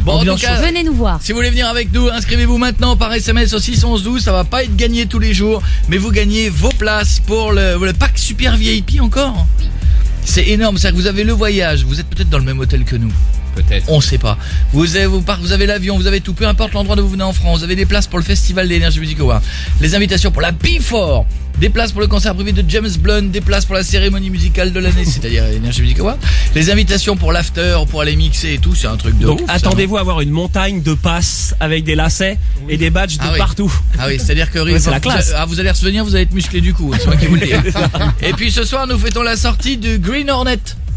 Bon, en tout cas, venez nous voir. Si vous voulez venir avec nous, inscrivez-vous maintenant par SMS au 611-12. Ça va pas être gagné tous les jours, mais vous gagnez vos places pour le pack super VIP encore. C'est énorme, c'est-à-dire que vous avez le voyage, vous êtes peut-être dans le même hôtel que nous. Peut-être. On sait pas. Vous avez l'avion, vous avez tout, peu importe l'endroit d'où vous venez en France. Vous avez des places pour le festival des Energy Music Awards, les invitations pour la Before, des places pour le concert privé de James Blunt, des places pour la cérémonie musicale de l'année, c'est-à-dire Energy Music Awards, les invitations pour l'after, pour aller mixer et tout, c'est un truc de Donc ouf, attendez-vous à avoir une montagne de passes avec des lacets et des badges de partout. Ah oui, c'est-à-dire que c'est la classe. Vous allez revenir, vous allez être musclé du coup, c'est moi qui vous le dis. Et puis ce soir, nous fêtons la sortie de Green Hornet.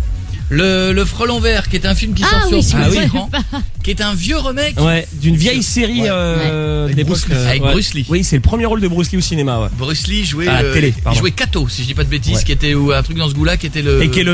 Le Frelon Vert, qui est un film qui sort sur écran, qui est un vieux remake d'une vieille série avec Bruce Lee. Oui, c'est le premier rôle de Bruce Lee au cinéma. Ouais. Bruce Lee jouait à la télé. Il jouait Kato, si je dis pas de bêtises, qui était un truc dans ce goût-là, qui était le et qui est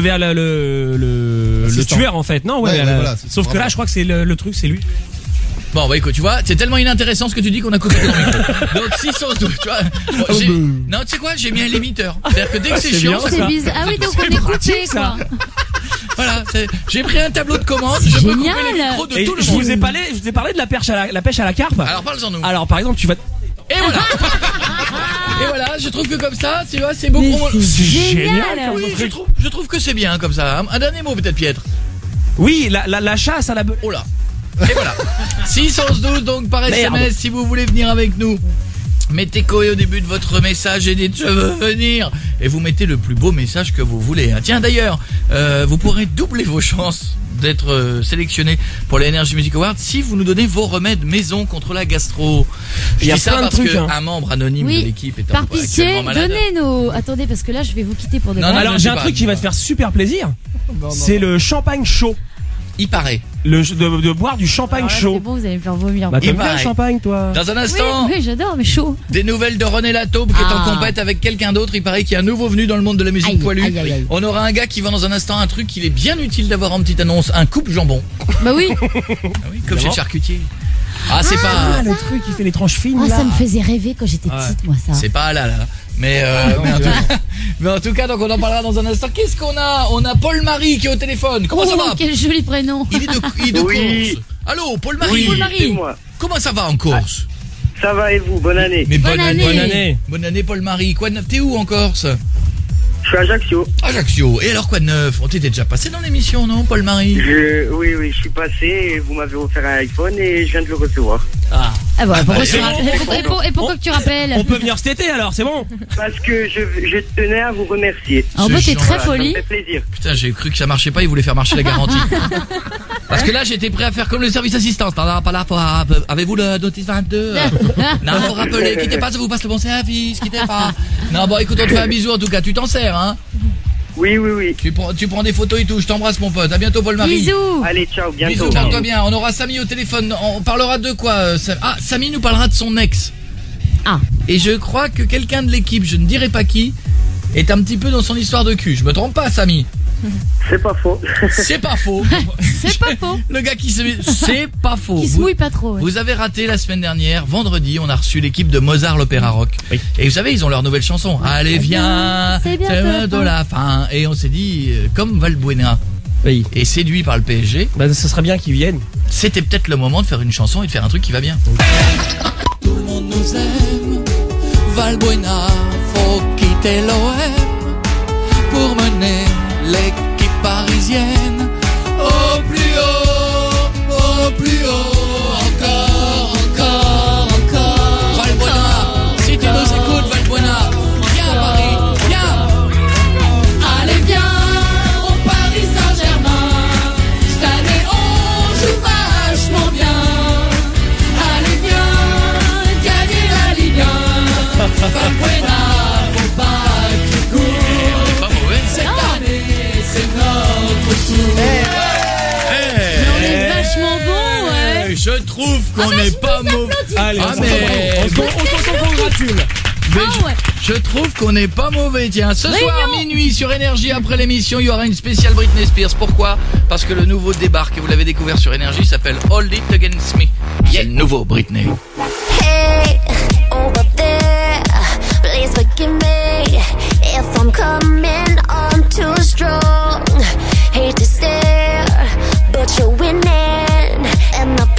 le tueur en fait. Non, voilà, sauf que là, je crois que c'est le truc, c'est lui. Bon, bah écoute, tu vois, c'est tellement inintéressant ce que tu dis qu'on a coupé ton micro. Donc 612, tu vois. Non, tu sais quoi, j'ai mis un limiteur. C'est-à-dire que dès que c'est chiant, c'est bizarre. Ah oui, donc on est coupé, quoi. Voilà, j'ai pris un tableau de commande, je peux couper les micros de tout le monde. Je vous ai parlé de la pêche à la carpe. Alors parle-en nous. Alors par exemple, tu vas et voilà. Et voilà, je trouve que comme ça, tu vois, c'est beaucoup. C'est génial. Oui, je trouve que c'est bien comme ça. Un dernier mot peut-être, Pietre. Oui, la chasse à la beuh. Oh là. Et voilà. 612 donc par SMS si vous voulez venir avec nous. Mettez Koé au début de votre message et dites je veux venir. Et vous mettez le plus beau message que vous voulez. Tiens d'ailleurs, vous pourrez doubler vos chances d'être sélectionné pour les Energy Music Awards si vous nous donnez vos remèdes maison contre la gastro. Il y a ça parce que un membre anonyme de l'équipe est par pitié, donnez nos... Attendez, parce que là je vais vous quitter pour de vrai. Alors j'ai un truc qui va te faire super plaisir. C'est le champagne chaud. Il paraît. De boire du champagne chaud. C'est bon, vous allez me faire vomir. T'aimes bien le champagne, toi? Dans un instant. Oui, j'adore, mais chaud. Des nouvelles de René Lataube qui est en compète avec quelqu'un d'autre. Il paraît qu'il y a un nouveau venu dans le monde de la musique poilue. On aura un gars qui vend dans un instant un truc qu'il est bien utile d'avoir en petite annonce. Un coupe jambon. Bah oui. Comme chez le charcutier. Ah, c'est pas... le truc qui fait les tranches fines, là. Ça me faisait rêver quand j'étais petite, moi, ça. C'est pas là. Mais en tout cas, donc on en parlera dans un instant. Qu'est-ce qu'on a? On a Paul-Marie qui est au téléphone. Comment ça va? Quel joli prénom. Il est de course. Allô, Paul-Marie. Oui, Paul-Marie. Comment ça va en course? Ça va et vous? Bonne année. Mais bonne année. Bonne année, Paul-Marie. Quoi de neuf? T'es où en Corse? Je suis à Ajaccio. Ajaccio. Et alors quoi de neuf? On t'était déjà passé dans l'émission, non, Paul-Marie? Oui, je suis passé et vous m'avez offert un iPhone et je viens de le recevoir. Ah bon, et pourquoi que tu rappelles? On peut venir cet été alors, c'est bon? Parce que je tenais à vous remercier. En fait, t'es très poli. Ça me fait plaisir. Putain, j'ai cru que ça marchait pas, il voulait faire marcher la garantie. Parce que là, j'étais prêt à faire comme le service assistance. Avez-vous le notice 22? Non, faut rappeler, quittez pas, ça vous passe le bon service, quittez pas. Non, bon, écoute, on te fait un bisou en tout cas, tu t'en sers, hein? Oui. Tu prends des photos et tout, je t'embrasse mon pote, à bientôt Paul-Marie. Bisous. Allez, ciao, bientôt. Bisous, porte-toi bien, on aura Samy au téléphone, on parlera de quoi? Samy nous parlera de son ex. Et je crois que quelqu'un de l'équipe, je ne dirai pas qui, est un petit peu dans son histoire de cul. Je me trompe pas, Samy? C'est pas faux. C'est pas faux. C'est pas faux. Le gars qui se... C'est pas faux. Qui se mouille pas trop. Vous avez raté la semaine dernière, vendredi, on a reçu l'équipe de Mozart l'Opéra Rock. Oui. Et vous savez, ils ont leur nouvelle chanson. Allez, viens, c'est bientôt la fin. Et on s'est dit, comme Valbuena est séduit par le PSG, ça serait bien qu'ils viennent. C'était peut-être le moment de faire une chanson et de faire un truc qui va bien. Tout le monde nous aime. Valbuena, faut quitter l'OM pour mener l'équipe parisienne au plus haut, encore. Valbuena, si tu nous écoutes, Valbuena, viens à Paris, viens. Allez, viens au Paris Saint-Germain. Cette année, on joue vachement bien. Allez, viens gagner la Ligue 1. Valbuena, faut pas que tu cours. On est pas mauvais. Cette année, c'est notre tour. On est vachement bon, ouais. Je trouve qu'on n'est pas mauvais. Allez, on se congratule. Je trouve qu'on n'est pas mauvais. Tiens, ce soir minuit sur Énergie, après l'émission, il y aura une spéciale Britney Spears. Pourquoi? Parce que le nouveau débarque et vous l'avez découvert sur Énergie, s'appelle Hold It Against Me. C'est le nouveau Britney. Hey, over there, please forgive me if I'm coming on too strong. Hate to stare, but you're winning, and the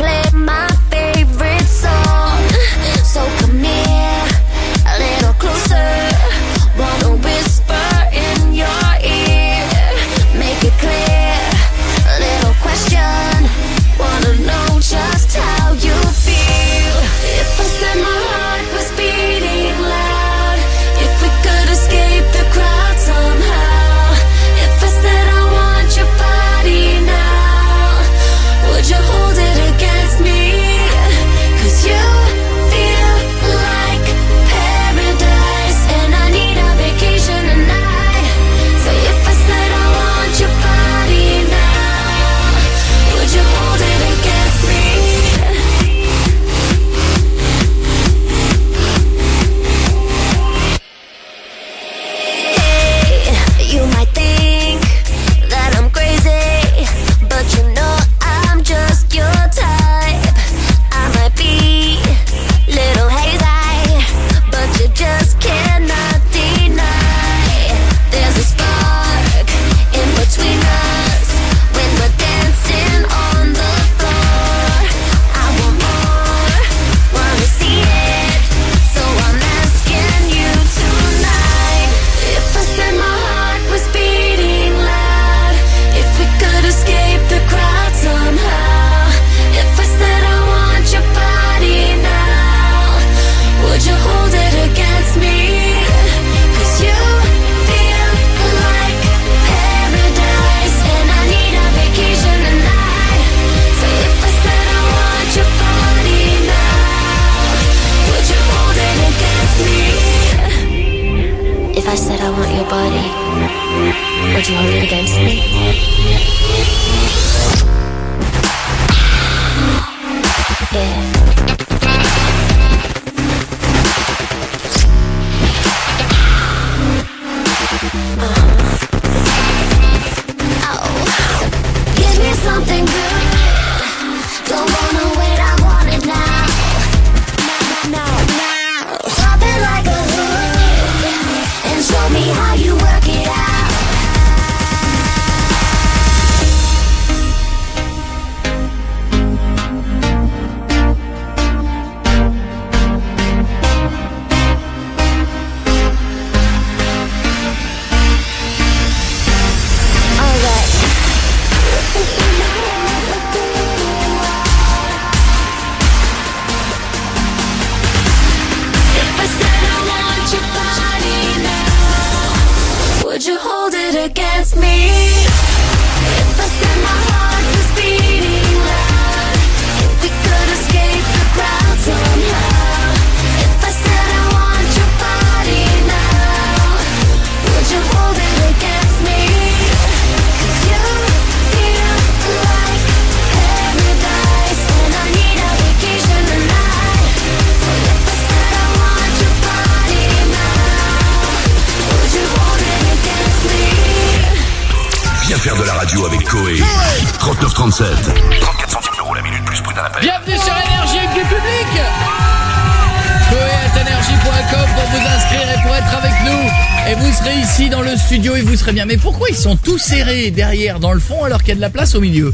I said I want your body, would you hold it against me? Yeah. Something good. Don't wanna wait, I want it now. Now. Drop it like a hood and show me how you work it out. Would you hold it against me? If I said my heart was beating loud, if we could escape the crowd somehow. If I said I want your body now, would you hold it against me? 'Cause you feel like paradise, and I need a vacation tonight. So if I said I want your body now, would you hold it against me? Viens faire de la radio avec Coé. 3937. 34 centimes d'euros la minute plus prix d'un appel. Bienvenue sur Énergie avec du public. Coé@energie.com pour vous inscrire et pour être avec nous. Et vous serez ici dans le studio et vous serez bien. Mais pourquoi ils sont tous serrés derrière dans le fond alors qu'il y a de la place au milieu?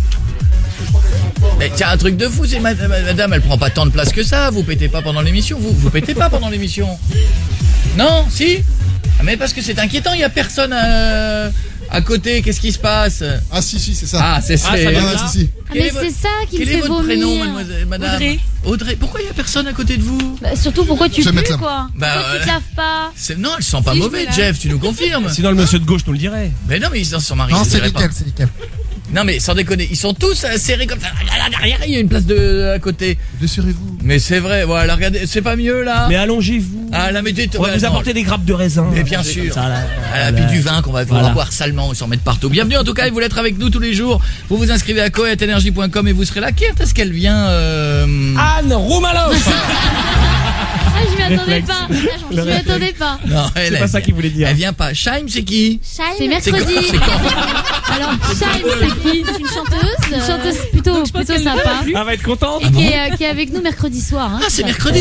Mais tiens, un truc de fou, c'est madame, elle prend pas tant de place que ça. Vous pétez pas pendant l'émission. Vous pétez pas pendant l'émission? Non? Si? Ah, mais parce que c'est inquiétant, il y a personne à côté, qu'est-ce qui se passe? Ah si, c'est ça. Ah, c'est ça. Si. Mais c'est ça qui me Quel fait est votre vomir. prénom, mademoiselle, madame? Audrey. Pourquoi il y a personne à côté de vous? Bah, surtout pourquoi tu Je vais pues mettre là. quoi? Bah, Pourquoi tu te laves pas? Non, elles sont pas Si, je mauvais, vais là. Jeff, tu nous confirmes? Sinon, le monsieur de gauche nous le dirait. Mais non, mais ils sont son mari. Non, je c'est dirais pas. nickel. Non, mais sans déconner, ils sont tous serrés comme ça. Derrière, il y a une place à côté. Desserrez-vous. Mais c'est vrai, voilà, regardez, c'est pas mieux là? Mais allongez-vous. Ah, là, mettez. On va vous apporter des grappes de raisin. Mais bien sûr. Comme ça, là. Ah, puis du vin qu'on va Voilà. boire salement et s'en mettre partout. Bienvenue en tout cas, et vous voulez être avec nous tous les jours. Vous vous inscrivez à coé@energie.com et vous serez là. Qui est-ce qu'elle vient Anne Roumaloff. Ah, je m'y attendais Réflexe. pas. Je m'y attendais pas. Non, elle C'est pas ça qu'il voulait dire. Elle vient pas. Shaim, c'est qui? C'est mercredi. C'est quand? Alors, Shaim, c'est qui? Une chanteuse. Une chanteuse plutôt sympa. Elle va être contente. Et qui est avec nous mercredi soir. Hein. Ah, c'est mercredi.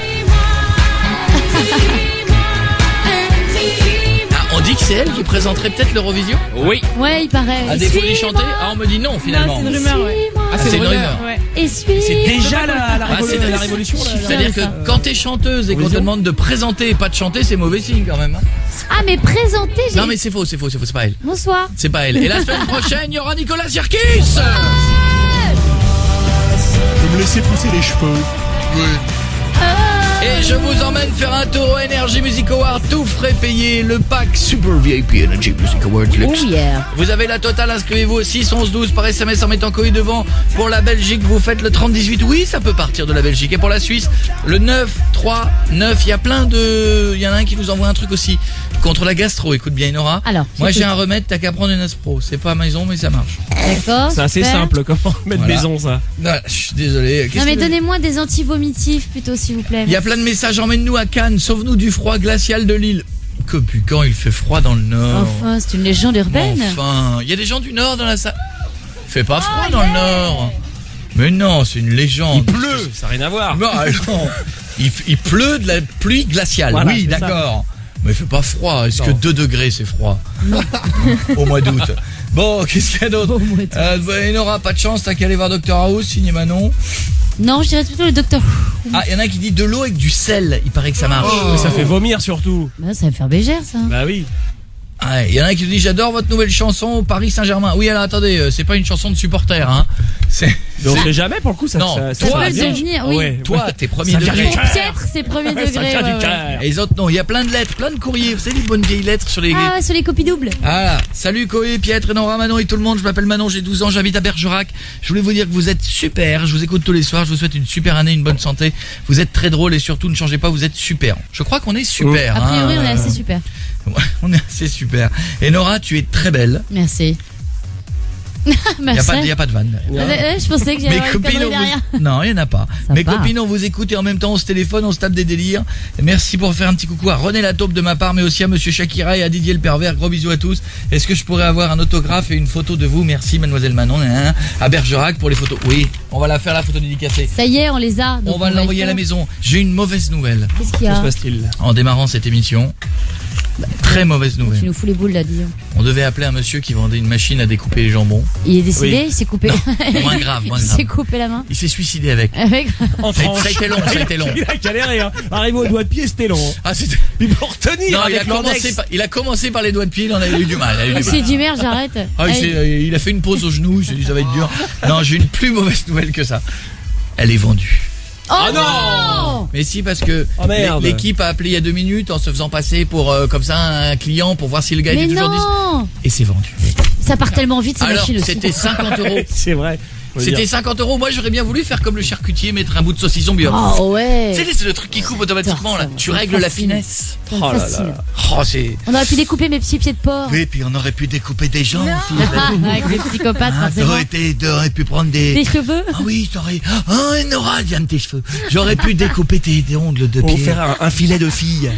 Ah, on dit que c'est elle qui présenterait peut-être l'Eurovision? Oui. Ouais, il paraît. À défaut d'y chanter? Ah, on me dit non finalement. Non, c'est une rumeur, ouais. Ah, c'est une rumeur. Et suis. C'est déjà la révolution. là. C'est-à-dire que quand t'es chanteuse et qu'on te demande de présenter et pas de chanter, c'est mauvais signe quand même. Ah, mais présenter, j'ai. Non mais c'est faux, c'est pas elle. Bonsoir. C'est pas elle. Et la semaine prochaine, il y aura Nicolas Sirkis. Vous me laissez pousser les cheveux. Oui. Et je vous emmène faire un tour au Energy Music Award, tout frais payé, le pack Super VIP Energy Music Award Luxe. Oh yeah. Vous avez la totale, inscrivez-vous au 6 11 12 par SMS en mettant Coé devant. Pour la Belgique, vous faites le 30 18. Oui, ça peut partir de la Belgique. Et pour la Suisse, le 9 3 9. Il y a plein de... Il y en a un qui nous envoie un truc aussi. Contre la gastro, écoute bien Nora. Alors, moi j'ai j'écoute. un remède, t'as qu'à prendre une Aspro. C'est pas maison mais ça marche. D'accord. C'est assez super. simple, comment mettre Voilà. maison ça. Non, je suis désolé. Qu'est-ce Non, mais que- donnez-moi des anti-vomitifs plutôt, s'il vous plaît. Il y a plein de messages, emmène-nous à Cannes, sauve-nous du froid glacial de l'île. Que puis quand il fait froid dans le nord. Enfin, c'est une légende urbaine. Enfin, il y a des gens du nord dans la salle. Il fait pas froid dans le nord. Mais non, c'est une légende. Il pleut, ça n'a rien à voir. Non, non. Il pleut de la pluie glaciale. Voilà, oui, c'est d'accord. Mais il fait pas froid. Est-ce que Non. 2 degrés c'est froid? Au mois d'août. Bon, qu'est-ce qu'il y a d'autre? Nora, pas de chance, t'as qu'à aller voir Dr House, signé Manon. Non, je dirais plutôt le docteur. Ah, il y en a qui dit de l'eau avec du sel. Il paraît que ça marche. Mais ça fait vomir surtout. Bah, ça va me faire bégère, ça. Bah oui. Ah, il y en a un qui nous dit j'adore votre nouvelle chanson Paris Saint-Germain. Oui, alors attendez, c'est pas une chanson de supporter hein. C'est Mais on sait jamais pour le coup ça. Non, Ça toi, peut le bien. devenir, oui. Ouais. toi, t'es premier Ça vient degré. du cœur. Piètre, c'est premier Ça degré. vient ouais, du ouais. cœur. Et les autres non, il y a plein de lettres, plein de courriers. Vous savez les bonnes vieilles lettres sur les. Ah, ouais, sur les copies doubles. Ah, salut Coé, Pietre, Nora, Manon et tout le monde. Je m'appelle Manon, j'ai 12 ans, j'habite à Bergerac. Je voulais vous dire que vous êtes super. Je vous écoute tous les soirs. Je vous souhaite une super année, une bonne santé. Vous êtes très drôle et surtout ne changez pas, vous êtes super. Je crois qu'on est super. A priori, hein. on est assez super. Ouais, on est assez super. Et Nora, tu es très belle. Merci. Il n'y a pas de vanne. Je pensais que j'allais avoir une connerie derrière. Non, il n'y en a pas. Ça Mes part. copines, on vous écoute et en même temps on se téléphone, on se tape des délires. Merci pour faire un petit coucou à René Lataupe de ma part, mais aussi à Monsieur Shakira et à Didier le Pervers. Gros bisous à tous. Est-ce que je pourrais avoir un autographe et une photo de vous? Merci Mademoiselle Manon. À Bergerac pour les photos. Oui, on va la faire la photo dédicacée. Ça y est, on les a. Donc On va l'envoyer à la maison. J'ai une mauvaise nouvelle. Qu'est-ce qu'il y Que se a? passe-t-il? En démarrant cette émission, très mauvaise Tu nouvelle. nous fous les boules là, disons. On devait appeler un monsieur qui vendait une machine à découper les jambons. Il est décédé, Oui. il s'est coupé. Moins grave, moins Il grave. s'est coupé la main. Il s'est suicidé avec. Avec. En Ça tranche. a été long, ça a été long. Il a galéré, hein. Arrivé au doigt de pied, c'était long. Ah, c'était... Puis pour retenir Non, avec l'index. il a commencé par les doigts de pied, il en a eu du mal. Il s'est dit merde, j'arrête. Ah, il a fait une pause au genou, il s'est dit ça va être dur. Non, j'ai une plus mauvaise nouvelle que ça. Elle est vendue. Oh Ah non. Mais si, parce que Oh, merde. l'équipe a appelé il y a 2 minutes en se faisant passer pour comme ça un client pour voir si le gars Mais était toujours non. Et c'est vendu. Ça part tellement vite ces Alors, machines aussi. c'était 50 euros. C'est vrai. Faut C'était dire. 50 euros. Moi, j'aurais bien voulu faire comme le charcutier, mettre un bout de saucisson bio. Oh ouais. Tu sais, c'est le truc qui coupe automatiquement là. Putain, Tu c'est règles la facile. finesse. C'est Oh là facile. là. Oh, c'est. On aurait pu découper mes petits pieds de porc. Oui, puis on aurait pu découper des gens aussi. Avec les psychopathes, Ah, forcément. t'aurais pu prendre Des cheveux. Ah oui, t'aurais... Oh, Nora, viens de tes cheveux. J'aurais pu découper tes ongles de Pour pied. faire un filet de fille.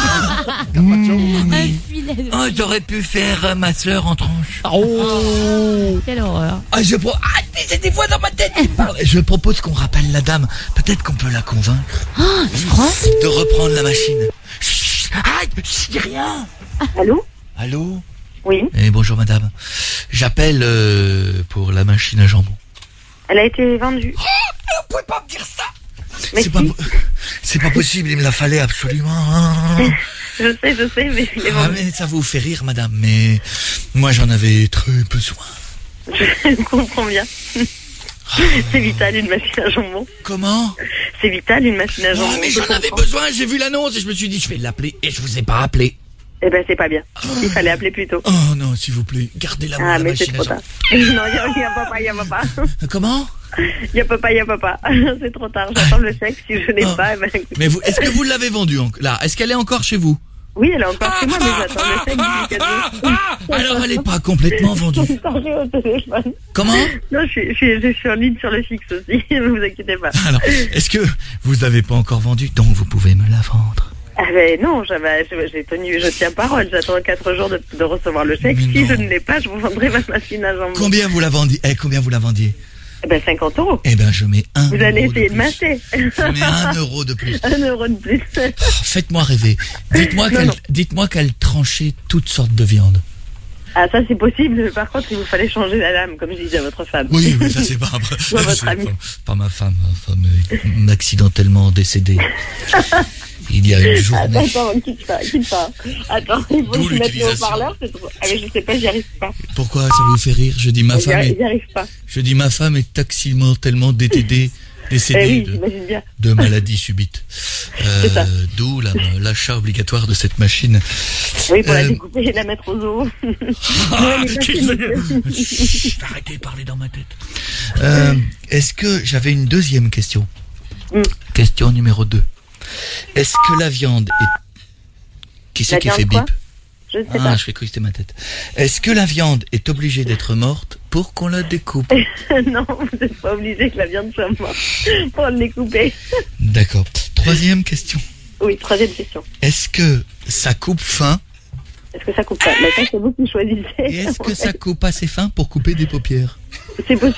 Un filet de. Oh, j'aurais pu faire ma sœur en tranche. Oh. Quelle horreur. Ah, c'est des voix dans ma tête qui parlent. Je propose qu'on rappelle la dame. Peut-être qu'on peut la convaincre Tu crois? de reprendre la machine. Chut, arrête, je dis rien. Allô? Allô? Oui. Eh, bonjour madame. J'appelle pour la machine à jambon. Elle a été vendue. Vous pouvez pas me dire ça. Mais C'est pas possible, il me la fallait absolument. Je sais, mais il est Ah, vendu. mais ça vous fait rire, madame, mais moi j'en avais très besoin. Je comprends bien. C'est vital une machine à jambon. Comment? C'est vital une machine à jambon. Oh, mais je j'en avais comprends. besoin, j'ai vu l'annonce et je me suis dit, je vais l'appeler et je vous ai pas appelé. Eh ben c'est pas bien. Il fallait appeler plus tôt. Oh non, s'il vous plaît, gardez-la moi, Ah la mais c'est machine à trop tard. jambon. Non, il y a pas. Comment? Il y a pas. C'est trop tard. J'attends le chèque. Si je l'ai Oh. pas, eh ben, écoute. Mais vous, est-ce que vous l'avez vendue là? Est-ce qu'elle est encore chez vous? Oui, elle est encore chez moi, mais j'attends le chèque d'ici 4 jours. Alors elle est pas complètement vendue. Attends, j'ai au téléphone. Comment? Non, je suis en ligne sur le fixe aussi. Ne vous inquiétez pas. Alors, est-ce que vous avez pas encore vendu, donc vous pouvez me la vendre? Ah ben non, je tiens parole. J'attends 4 jours de recevoir le chèque. Mais Si non. je ne l'ai pas, je vous vendrai ma machine à jambon. Combien vous la vendiez? Combien vous la vendiez? Eh ben 50 euros. Eh ben je mets 1 Vous euro allez essayer de plus. m'acheter. Je mets 1 euro de plus. 1 euro de plus. Faites-moi rêver. Dites-moi qu'elle tranchait toutes sortes de viande. Ah ça c'est possible. Par contre, il vous fallait changer la lame, comme je disais à votre femme. Oui, mais ça c'est pas votre ami. pas ma femme. Ma femme est accidentellement décédée. Il y a une journée. Attends, quitte pas. Attends, il faut D'où que je mette le l'utilisation. haut-parleur. C'est trop. Ah mais je sais pas, j'y arrive pas. Pourquoi ça vous fait rire? Je dis ma femme J'y arrive pas. est accidentellement décédée Oui, j'imagine bien. de maladie subite. ça. D'où l'achat obligatoire de cette machine. Oui, pour la découper et la mettre aux os. Chut, arrêtez de parler dans ma tête. Est-ce que j'avais une deuxième question? Question numéro 2. Est-ce que la viande est... Qui c'est La qui fait viande bip? quoi? Je ne sais pas. Je cru que c'était ma tête. Est-ce que la viande est obligée d'être morte pour qu'on la découpe? Non, vous n'êtes pas obligé que la viande soit morte pour le découper. D'accord. Troisième question. Oui, troisième question. Est-ce que ça coupe fin? Est-ce que ça coupe pas? Mais ça, c'est vous qui choisissez. Et est-ce que ça coupe assez fin pour couper des paupières? C'est possible.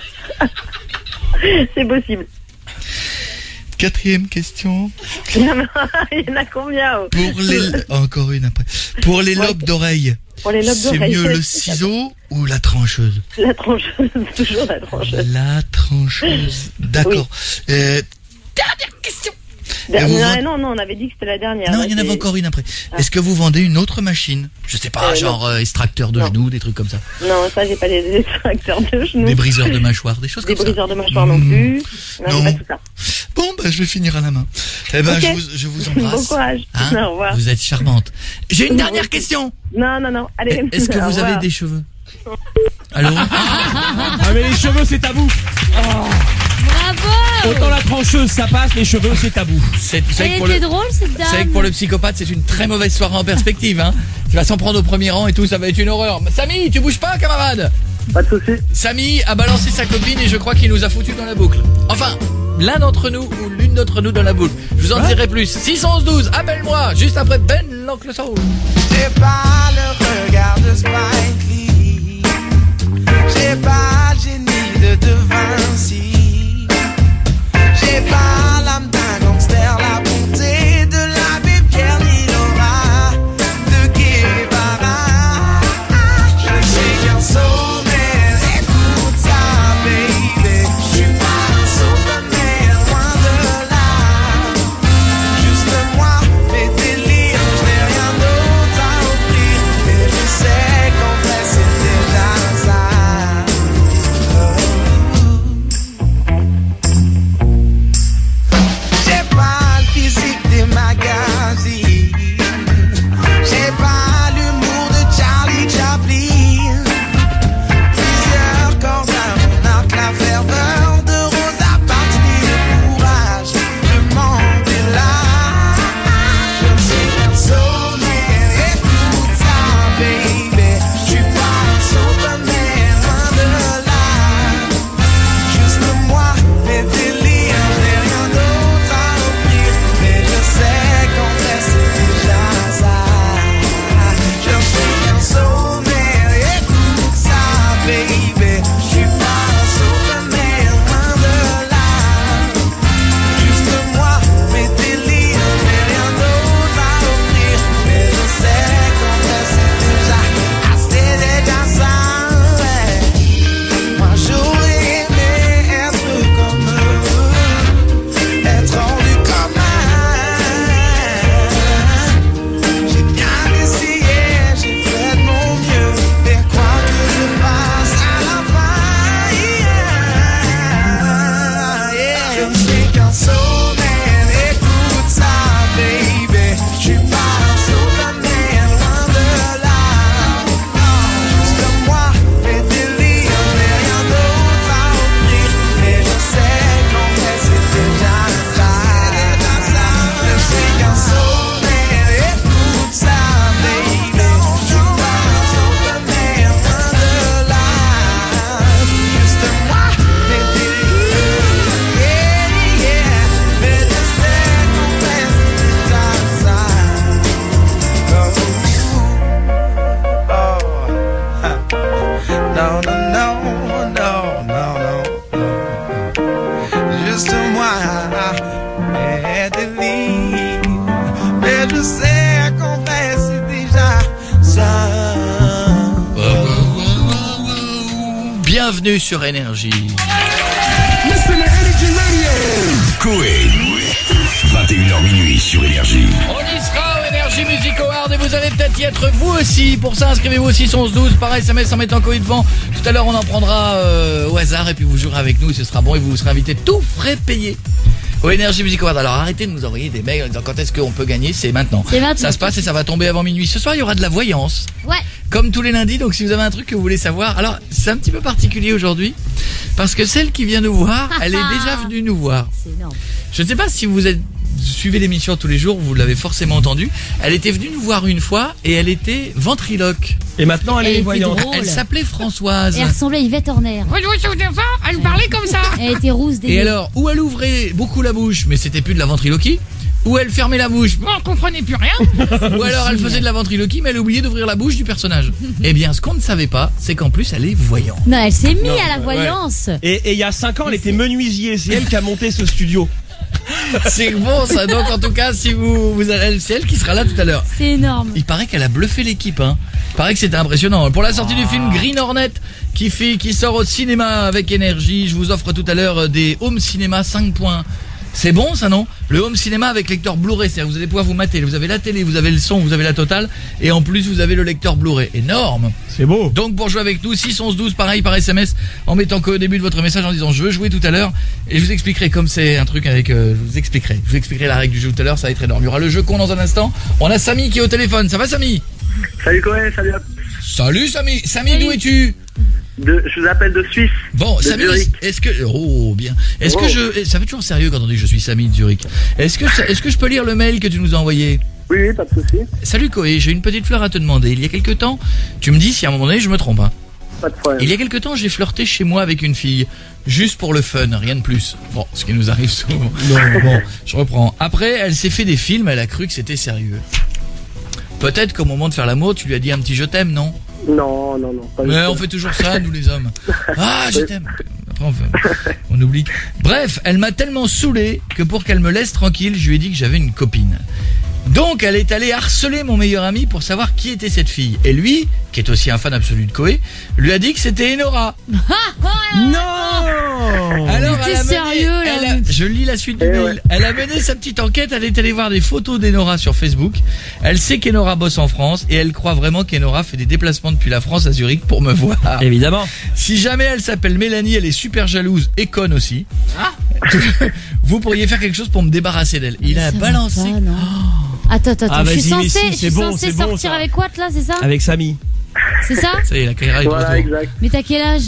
C'est possible. Quatrième question. Non, mais il y en a combien? Pour les... Encore une après. Pour les lobes d'oreilles. Pour les lobes C'est d'oreilles. mieux le ciseau ou la trancheuse? La trancheuse, toujours la trancheuse. La trancheuse. D'accord. Dernière question. Et vous vendez- Non, on avait dit que c'était la dernière. Non, Là, il y en avait c'est- encore une après. Est-ce que vous vendez une autre machine? Je sais pas, non. genre extracteur de Non. genoux, des trucs comme ça. Non, ça, j'ai pas des extracteurs de genoux. Des briseurs de mâchoire, des choses Des comme ça. briseurs de mâchoire non plus. Non, Non. j'ai pas tout ça. Bon, je vais finir à la main. Eh ben, Ok. je vous embrasse. Bon courage. Hein, Au revoir. vous êtes charmante. J'ai une dernière question. Non. Allez. Est-ce que Au vous avez revoir. des cheveux? Allô? Ah mais les cheveux c'est à vous. Bravo! Autant la trancheuse ça passe, les cheveux c'est tabou. C'est Elle était drôle cette dame. C'est vrai que pour le psychopathe, c'est une très mauvaise soirée en perspective. Hein. Tu vas s'en prendre au premier rang et tout, ça va être une horreur. Samy, tu bouges pas, camarade? Pas de soucis. Samy a balancé sa copine et je crois qu'il nous a foutu dans la boucle. Enfin, l'un d'entre nous ou l'une d'entre nous dans la boucle. Je vous en dirai plus. 611-12, appelle-moi, juste après Ben l'oncle Soul. J'ai pas le regard de Spike Lee. J'ai pas le génie de De Vinci. J'ai pas l'âme d'un gangster, la bonté de l'abbé Pierre ni l'aura de Guevara. Je suis qu'un sommet, écoute ça, baby. Je suis pas un sommet, loin de là. Juste moi, mes délires, je n'ai rien d'autre à offrir. Et je sais qu'en vrai c'est déjà ça. J'ai pas le physique des magazines. J'ai pas l'humour de Charlie Chaplin. Plusieurs corps à mon arc, la ferveur de Rosa Parks, ni le courage de Mandela. Je suis un sommet, écoute ça, baby. Je suis pas un Superman, loin de là. Juste moi, mes délires, j'ai rien d'autre à offrir. Mais je sais qu'en vrai c'est déjà ça. Je suis un sommet, écoute ça, baby. Je suis pas un Superman, loin de là. Juste moi, mes délires, j'ai rien d'autre à offrir. Mais je sais qu'en vrai c'est déjà ça, ouais. Moi j'aurais aimé être comme eux, être hors du commun. J'ai bien essayé, j'ai fait de mon mieux. Et quoi que je fasse à la fin, je suis qu'un sommet, écoute ça, baby. Je suis pas un Superman, loin de là. Juste moi, mes délires, j'ai rien d'autre à offrir. Mais je sais qu'en vrai c'est déjà ça. Je suis qu'un sommet, écoute ça, baby. Je suis pas un Superman, loin de là. Juste moi, mes délires, mais je sais qu'en vrai c'est déjà ça. Non, non, non, non, non, non. Juste moi, mes délires. Mais je sais qu'en vrai c'est déjà ça. Bienvenue sur Énergie. Coé. 21h minuit sur Énergie. On y sera au Énergie Music Award et vous allez peut-être y être vous aussi. Pour ça, inscrivez-vous au 611-12 par SMS en mettant Coé devant. Tout à l'heure, on en prendra au hasard et puis vous jouerez avec nous. Ce sera bon et vous serez invité tout frais payé au Énergie Music Award. Alors arrêtez de nous envoyer des mails en disant quand est-ce qu'on peut gagner. C'est maintenant. Ça se passe et ça va tomber avant minuit. Ce soir, il y aura de la voyance. Ouais. Comme tous les lundis, donc si vous avez un truc que vous voulez savoir. Alors, c'est un petit peu particulier aujourd'hui parce que celle qui vient nous voir, elle est déjà venue nous voir. C'est énorme. Je ne sais pas si vous suivez l'émission tous les jours, vous l'avez forcément entendu. Elle était venue nous voir une fois et elle était ventriloque. Et maintenant elle est voyante. Elle s'appelait Françoise. Elle ressemblait à Yvette Horner. Elle parlait comme ça. Elle était rousse des Et yeux. alors, où elle ouvrait beaucoup la bouche, mais c'était plus de la ventriloquie, ou elle fermait la bouche, Bon, on comprenait plus rien. ou alors elle faisait de la ventriloquie, mais elle oubliait d'ouvrir la bouche du personnage. Eh bien, ce qu'on ne savait pas, c'est qu'en plus, elle est voyante. Non, elle s'est mise à la voyance. Et il y a 5 ans elle était menuisier. C'est elle qui a monté ce studio. C'est bon ça, donc en tout cas, si c'est elle qui sera là tout à l'heure. C'est énorme. Il paraît qu'elle a bluffé l'équipe, hein. Il paraît que c'était impressionnant. Pour la sortie du film Green Hornet, qui sort au cinéma avec Énergie, je vous offre tout à l'heure des Home Cinéma 5 points. C'est bon ça, non? Le home cinéma avec lecteur Blu-ray, c'est-à-dire que vous allez pouvoir vous mater. Vous avez la télé, vous avez le son, vous avez la totale, et en plus vous avez le lecteur Blu-ray. Énorme. C'est beau. Donc pour jouer avec nous, 611-12, pareil par SMS, en mettant qu'au début de votre message en disant je veux jouer tout à l'heure, et je vous expliquerai comme c'est un truc avec, je vous expliquerai la règle du jeu tout à l'heure, ça va être énorme. Il y aura le jeu con dans un instant. On a Samy qui est au téléphone. Ça va Samy? Salut Coé, salut à... Salut Samy. Samy, d'où es-tu? Je vous appelle de Suisse. Bon, de Samy, Zurich. est-ce que... Oh, bien. Est-ce que ça fait toujours sérieux quand on dit que je suis Samy de Zurich. Est-ce que je peux lire le mail que tu nous as envoyé? Oui, pas de souci. Salut Koé, j'ai une petite fleur à te demander. Il y a quelque temps, tu me dis si à un moment donné je me trompe. Hein. Pas de problème. Il y a quelque temps, j'ai flirté chez moi avec une fille. Juste pour le fun, rien de plus. Bon, ce qui nous arrive souvent. Non, bon, je reprends. Après, elle s'est fait des films, elle a cru que c'était sérieux. Peut-être qu'au moment de faire l'amour, tu lui as dit un petit je t'aime, non? Non. Pas Mais on fait toujours ça, nous les hommes. Ah, je t'aime. Après, on oublie. Bref, elle m'a tellement saoulé que pour qu'elle me laisse tranquille, je lui ai dit que j'avais une copine. Donc, elle est allée harceler mon meilleur ami pour savoir qui était cette fille. Et lui, qui est aussi un fan absolu de Koé, lui a dit que c'était Enora. Non. Alors, t'es sérieux, là? je lis la suite du mail. Ouais. Elle a mené sa petite enquête, elle est allée voir des photos d'Enora sur Facebook. Elle sait qu'Enora bosse en France et elle croit vraiment qu'Enora fait des déplacements depuis la France à Zurich pour me voir. Évidemment. Si jamais elle s'appelle Mélanie, elle est super jalouse et conne aussi. Vous pourriez faire quelque chose pour me débarrasser d'elle. Il a Ça va balancé. pas, non. Attends, Ah, je suis vas-y, mais censée, si, c'est bon, sortir ça. avec Watt là, c'est ça? Avec Samy. C'est ça? Ça y est, la caméra est de Voilà, retour. exact. Mais t'as quel âge?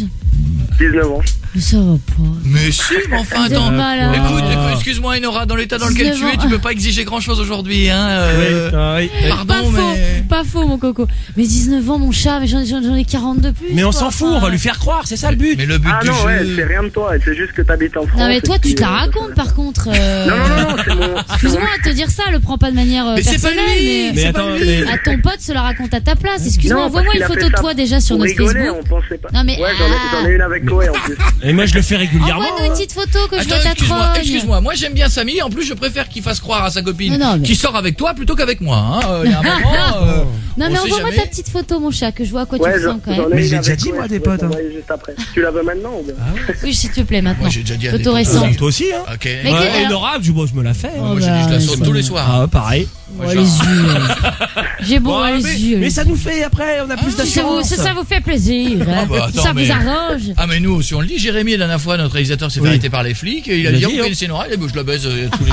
19 ans. Mais ça va pas. Mais si, mais enfin, Vous êtes attends. malade. Écoute, excuse-moi, Enora, dans l'état dans lequel 19 tu es, tu peux pas exiger grand chose aujourd'hui, hein. Oui. Pardon, Pas faux, mais... pas faux mon coco. Mais 19 ans mon chat, mais j'en ai 40 de plus. Mais on quoi. s'en fout, on va lui faire croire, c'est ça le but. Mais le but Ah du non, ouais, jeu... c'est rien de toi. C'est juste que t'habites en France. Non mais toi et tu puis, te la racontes par contre. Non, c'est mon... Excuse-moi de te dire ça, le prends pas de manière Mais c'est pas personnelle. lui. Mais c'est attends, pas lui. À ton pote se la raconte à ta place. Excuse-moi, Non, envoie-moi parce une qu'il a photo fait de ça toi déjà sur pour notre rigoler, Facebook. on pensait pas. Non, mais Ouais, j'en ai une avec Koé en plus. Et moi je le fais régulièrement. Envoie-nous une petite photo que je Attends, vois ta excuse-moi, trogne. excuse-moi. Moi, j'aime bien Samy. En plus, je préfère qu'il fasse croire à sa copine Non, mais- qui sort avec toi plutôt qu'avec moi. Hein. Il y a un moment, Non on mais sait envoie-moi jamais. ta petite photo mon chat, que je vois à quoi tu Ouais, ressembles quand j'en même. ai Mais une j'ai déjà avec dit, Koé, moi, je des peux potes, hein. t'envoyer juste après. Tu la veux maintenant ou bien? Oui s'il te plaît maintenant. Moi, j'ai déjà dit à des Photo potes. récente. Toi aussi, hein. Ok. Mais Ouais. quel- Ouais, Nora, je me la fais. Moi, j'ai dit, je la saute tous les soirs. Ah, pareil. Moi, Oh, genre- les yeux. J'ai beau Bon, les yeux. mais ça nous fait après, on a plus Si ça d'assurance. vous fait plaisir. Hein. Ah bah, attends, Ça mais- vous arrange. Ah mais nous aussi on le dit, Jérémy la dernière fois notre réalisateur s'est fait Oui. arrêter par les flics et il a Il a dit dit, vous connaissez Nora, il a dit je la baise tous les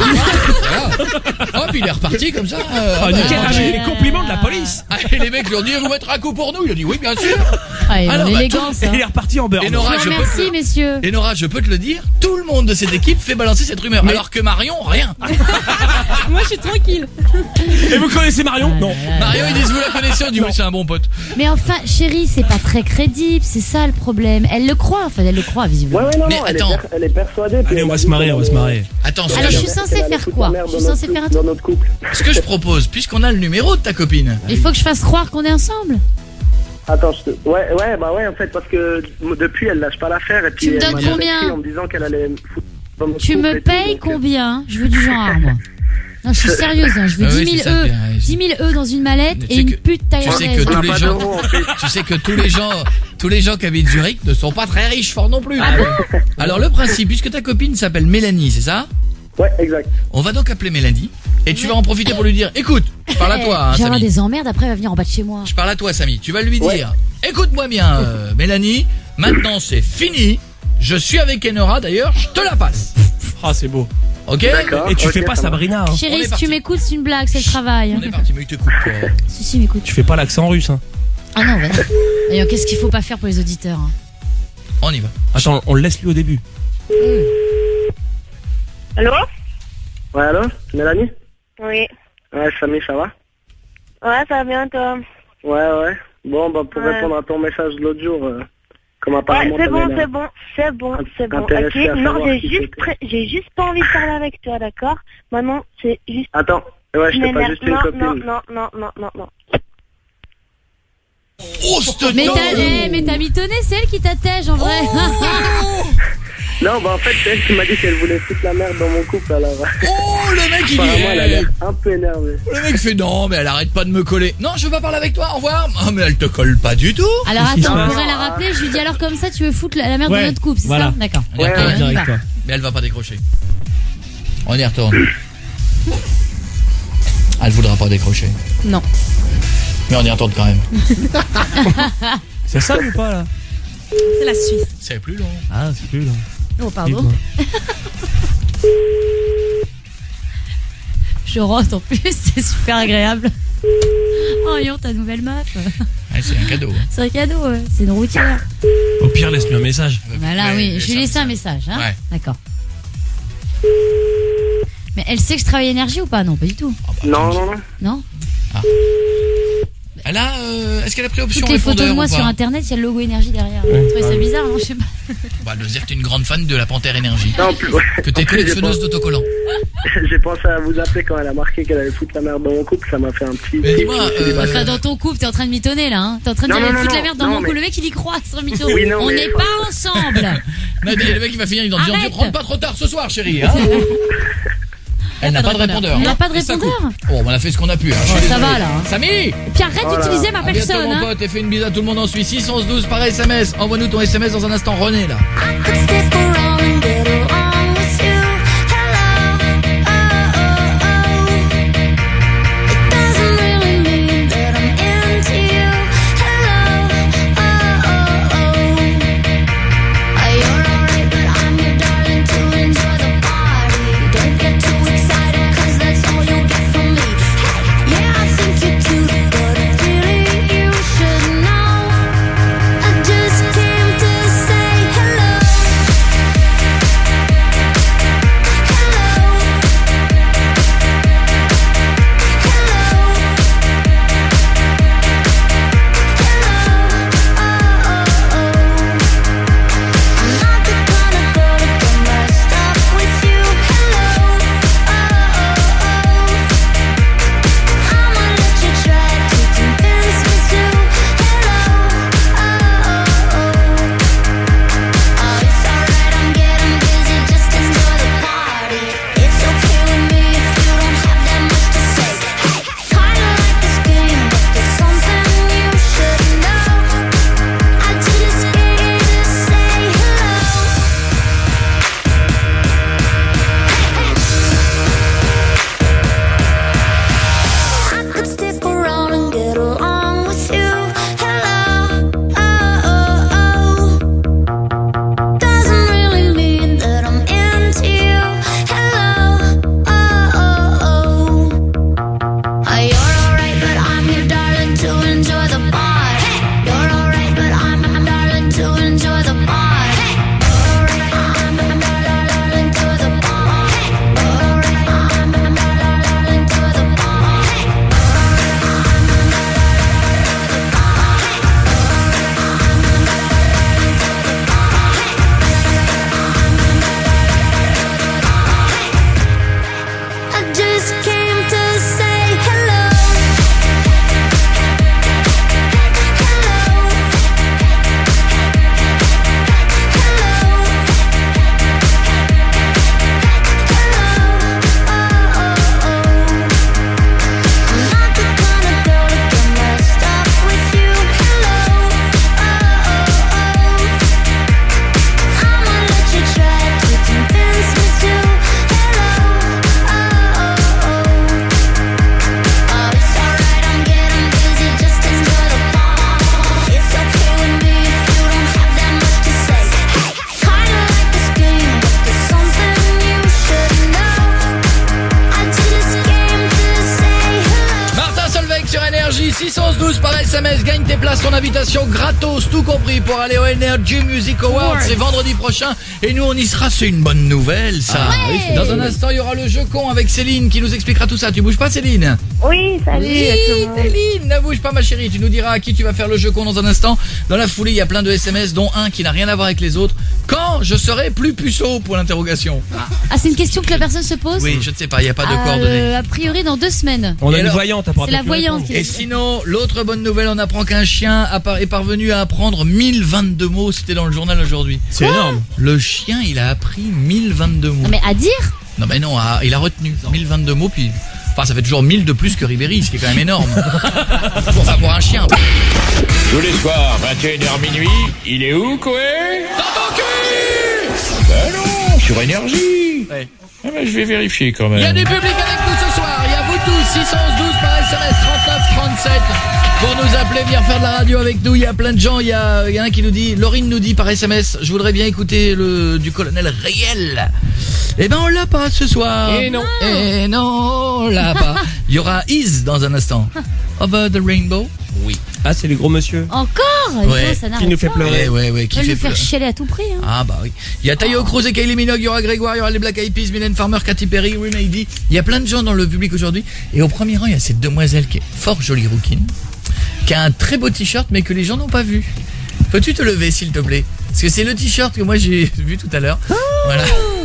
soirs. Voilà. Hop il est reparti comme ça. Ah, nickel. Ah, tranquille. mais les compliments de la police. Ah, et les mecs lui ont dit vous mettre un coup pour nous, il a dit oui bien sûr. Ah, et Alors, l'élégance. Et Hein. il est reparti en beurre. Et Nora, Non, je peux merci te le- messieurs. Et Nora, je peux te le dire, tout le monde de cette équipe fait balancer cette rumeur, alors que Marion, rien. Moi je suis tranquille. Et vous connaissez Marion? Non. Marion, ils disent vous la connaissez, on dit oui c'est un bon pote. Mais enfin, chérie, c'est pas très crédible, c'est ça le problème. Elle le croit, enfin, elle le croit visiblement. Ouais, non, Mais elle attends. elle est persuadée. puis Allez, elle on va m'a se dit marrer, qu'elle on va se allait- marrer. Attends, ce Alors, que je je, suis censée qu'elle allait faire foutre quoi la merde Je suis dans censée notre faire un couple- truc. dans notre couple. ce que je propose, puisqu'on a le numéro de ta copine, Il faut que je fasse croire qu'on est ensemble. Attends, ouais, en fait, parce que depuis, elle lâche pas l'affaire. Et puis, Tu me elle donnes m'a même combien écrit en me disant qu'elle allait me foutre dans notre Tu couple me et tout, payes donc, combien Je veux du genre, moi. Non, je suis sérieuse, hein. Je veux Ah 10 oui, 000 c'est ça, E. Pierre, ouais, 10 000 E dans une mallette Mais tu et sais une que- pute tu sais que thaïlandaise. tous on a les pas gens, d'euros, en fait. tu sais que tous les gens qui habitent Zurich ne sont pas très riches, fort non plus. Alors le principe, puisque ta copine s'appelle Mélanie, c'est ça? Ouais, exact. On va donc appeler Mélanie et tu vas en profiter pour lui dire écoute, je parle à toi, hein, Je vais avoir Samy. des emmerdes, après elle va venir en bas de chez moi. Je parle à toi, Samy. Tu vas lui Ouais. dire écoute-moi bien, Mélanie, maintenant c'est fini. Je suis avec Enora d'ailleurs, je te la passe. Ah, c'est beau. Ok? D'accord. Et tu Ok, fais pas ça marche. Sabrina, hein. On Chérie, est si parti. tu m'écoutes, c'est une blague, c'est le travail. On est parti, mais il te coupe. Toi. Si, m'écoute. Tu fais pas l'accent russe, hein. Ah non, vas-y. D'ailleurs, qu'est-ce qu'il faut pas faire pour les auditeurs hein On y va. Attends, on le laisse lui au début. Allô? Ouais, allô, Mélanie? Oui. Ouais, Samy, ça va? Ouais, ça va bien, toi? Ouais. Bon, bah, pour Ouais. répondre à ton message de l'autre jour, comme Ouais, apparemment. c'est bon, t'avais c'est bon, c'est bon, c'est bon. Ok, intéressé à non, savoir j'ai qui juste, c'était. j'ai juste pas envie de parler avec toi, d'accord? Maintenant, c'est juste. Attends, ouais, je t'ai pas m'énerve. juste une Non, copine. non. Oh, cette Mais dame. t'as mitonné, c'est elle qui t'attège en vrai. Non, bah, en fait, c'est elle qui m'a dit qu'elle voulait foutre la merde dans mon couple, alors. Oh, le mec il Apparemment, elle a dit l'air un peu énervée. le mec fait non, mais elle arrête pas de me coller. Non, je veux pas parler avec toi, au revoir. Ah, mais elle te colle pas du tout. Alors Qu'est-ce qui se attends, on passe pourrait la rappeler. Je lui dis alors comme ça, tu veux foutre la merde Ouais, dans notre couple, c'est voilà. ça D'accord. On y retourne, Ouais, on y va. toi. mais elle va pas décrocher. On y retourne. Elle voudra pas décrocher. Non. Mais on y retourne quand même. C'est ça ou pas, là? C'est la Suisse. C'est plus long. Ah, c'est plus, là. Oh pardon. Je rentre en plus, c'est super agréable. Oh Yon, ta nouvelle meuf. Ouais, c'est un cadeau. C'est un cadeau, ouais. C'est une routière. Au pire, laisse-lui un message. Voilà, oui, je lui ai laissé un message. Hein. Ouais. D'accord. Mais elle sait que je travaille énergie ou pas? Non, pas du tout. Non. Non. Elle a, est-ce qu'elle a pris option Toutes les photos de moi répondeur ou pas sur internet, il y a le logo énergie derrière. Vous trouvez ça bizarre, non? Je sais pas. Bah, de dire que t'es une grande fan de la Panthère Énergie. Non, plus. Que t'es collectionneuse d'autocollants. J'ai pensé à vous appeler quand elle a marqué qu'elle allait foutre la merde dans mon couple, ça m'a fait un petit... Mais dis-moi, Enfin, dans ton couple, t'es en train de mitonner là, hein. T'es en train de Non, dire non, foutre la non, merde dans non, mon couple. mais- Le mec il y croit sur mytho. Oui, non, On mais- n'est pas ensemble. Nadine, le mec il va finir, il va dire, Arrête. tu rentres pas trop tard ce soir, chérie. Hein. Elle n'a pas de répondeur. On n'a pas de Et ça répondeur. coupe. Bon, on a fait ce qu'on a pu. Hein. Je suis Ça désolé. va, là, hein. Samy. Et puis arrête d'utiliser ma À bientôt, personne. mon Hein. pote, et fais une bise à tout le monde en Suisse. 612 par SMS. Envoie-nous ton SMS dans un instant. René là. Énergie 612 par SMS, gagne tes places, ton invitation gratos, tout compris pour aller au Energy Music Awards, c'est vendredi prochain et nous on y sera, c'est une bonne nouvelle ça. Ouais. Dans un instant il y aura le jeu con avec Céline qui nous expliquera tout ça. Tu bouges pas Céline? Oui, salut. Oui, Céline, ne bouge pas ma chérie, tu nous diras à qui tu vas faire le jeu con dans un instant. Dans la foulée il y a plein de SMS dont un qui n'a rien à voir avec les autres. Quand je serai plus puceau pour l'interrogation? Ah, c'est une question que la personne se pose? Oui, je ne sais pas, il n'y a pas de coordonnées. A priori dans 2 semaines. On a Et une alors, voyante à C'est la voyante qui Et sinon, l'autre bonne nouvelle, on apprend qu'un chien est parvenu à apprendre 1022 mots, c'était dans le journal aujourd'hui. C'est énorme. Le chien, il a appris 1022 mots. Non mais à dire? Non mais non, il a retenu 1022 mots, puis... Enfin, ça fait toujours 1000 de plus que Ribéry, ce qui est quand même énorme. pour un chien. Tous les soirs, 21h minuit, il est où, Koé? Dans ton cul! Ben non, sur Énergie. Ouais. Ah ben, je vais vérifier quand même. Il y a du public avec nous ce soir, il y a vous tous, 612 par SMS, 3937, pour nous appeler, venir faire de la radio avec nous. Il y a plein de gens, il y a un qui nous dit, Laurine nous dit par SMS, je voudrais bien écouter du colonel Réel. Eh ben on l'a pas ce soir. Et non. Et non, on l'a pas. Il y aura Is dans un instant. Over the Rainbow. Oui. Ah, c'est les gros monsieur. Encore Ouais. Ça Qui nous fait pleurer. Ouais, Qui fait faire chialer à tout prix. Hein. Ah bah oui. Il y a Tayo Cruz et Kylie Minogue, il y aura Grégoire, il y aura les Black Eyed Peas, Mylène Farmer, Katy Perry, Remedy. Il y a plein de gens dans le public aujourd'hui. Et au premier rang, il y a cette demoiselle qui est fort jolie rouquine, qui a un très beau t-shirt mais que les gens n'ont pas vu. Peux-tu te lever s'il te plaît? Parce que c'est le t-shirt que moi j'ai vu tout à l'heure. Voilà.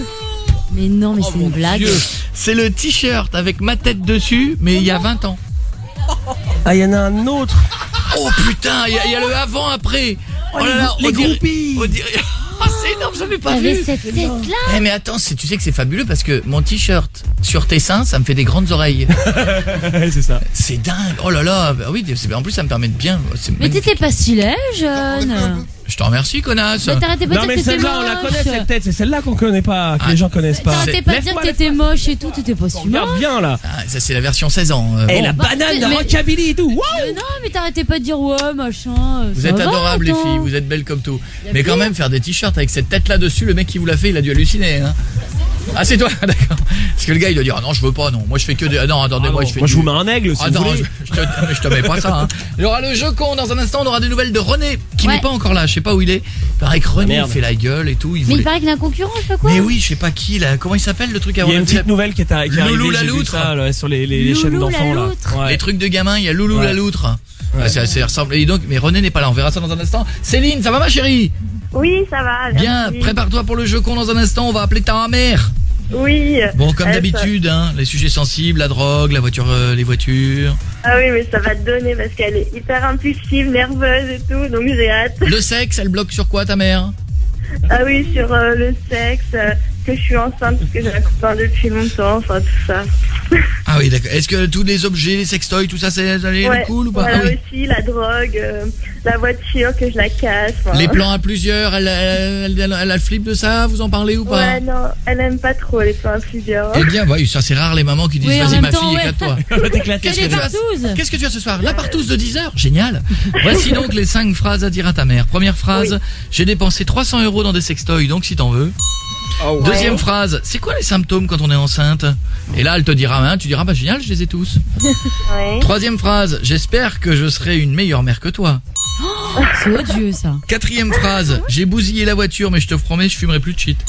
Mais non, mais c'est une blague. Dieu. C'est le t-shirt avec ma tête dessus, mais il y a 20 ans. Ah, il y en a un autre. Oh putain, il y a le avant après. Oh là là, les groupies. Ah, c'est énorme, j'avais pas vu. T'avais cette tête-là. Mais attends, tu sais que c'est fabuleux parce que mon t-shirt sur tes seins, ça me fait des grandes oreilles. C'est ça. C'est dingue. Oh là là, bah oui, en plus ça me permet de bien. Mais t'étais pas si laid, jeune. Je t'en remercie, connasse. Mais t'arrêtais pas de Non, dire mais que t'étais celle-là, on la moche. connaît cette tête. C'est celle-là qu'on connaît pas, que les gens connaissent pas. T'arrêtais pas de dire que t'étais moche et tout, t'étais pas si Regarde moche. bien là. Ah, ça c'est la version 16 ans. Et Bon. la banane de mais- rockabilly et tout. Wow. Non, mais t'arrêtais pas de dire ouais, machin. Vous ça êtes va, adorables les attends. filles, vous êtes belles comme tout. Y a Mais quand pire. même faire des t-shirts avec cette tête là dessus, le mec qui vous l'a fait, il a dû halluciner hein. Ah c'est toi, d'accord. Parce que le gars il doit dire ah non je veux pas non, moi je fais que des... Ah non attendez-moi je fais Moi, du... je vous mets un aigle si Ah vous non, voulez. je te mets pas ça hein. Il y aura le jeu con dans un instant, on aura des nouvelles de René qui Ouais. n'est pas encore là, je sais pas où il est. Il paraît que René Merde. il fait la gueule et tout, Mais voulait... il paraît qu'il a un concurrent, je sais pas quoi. Mais oui, je sais pas qui là, comment il s'appelle le truc Il avant y a une la- petite nouvelle qui est arrivée. Loulou la j'ai vu loutre. ça, là, sur les Loulou chaînes la d'enfants là. loutre. Ouais. Les trucs de gamins, il y a Loulou Ouais. la loutre. Ouais. Ah, ça ressemble. Et donc, mais René n'est pas là, on verra ça dans un instant. Céline, ça va ma chérie? Oui, ça va. Bien, merci. prépare-toi pour le jeu con dans un instant, on va appeler ta mère. Oui. Bon, comme Ça- d'habitude, hein, les sujets sensibles, la drogue, la voiture, les voitures. Ah oui, mais ça va te donner parce qu'elle est hyper impulsive, nerveuse et tout, donc j'ai hâte. Le sexe, elle bloque sur quoi ta mère? Ah oui, sur le sexe, que je suis enceinte parce que j'ai un copain depuis longtemps, enfin tout ça. Ah oui, d'accord. Est-ce que tous les objets, les sextoys, tout ça, c'est cool ou pas? voilà Ah oui. aussi, la drogue, la voiture, que je la casse. enfin. Les plans à plusieurs, elle a le flip de ça, vous en parlez ou pas? Ouais, non, elle aime pas trop les plans à plusieurs. Eh bien, oui, ça c'est rare les mamans qui disent Oui, en vas-y même ma temps, fille, ouais. éclate-toi. Qu'est-ce les que tu as partous. Qu'est-ce que tu as ce soir? La partouze de 10h, génial. Voici donc les 5 phrases à dire à ta mère. Première phrase, j'ai dépensé 300 € dans des sextoys, donc si t'en veux. Deuxième phrase, c'est quoi les symptômes quand on est enceinte? Et là, elle te dira, hein, tu diras, bah génial, je les ai tous. Ouais. Troisième phrase, j'espère que je serai une meilleure mère que toi. C'est odieux ça. Quatrième phrase, j'ai bousillé la voiture, mais je te promets, je fumerai plus de shit.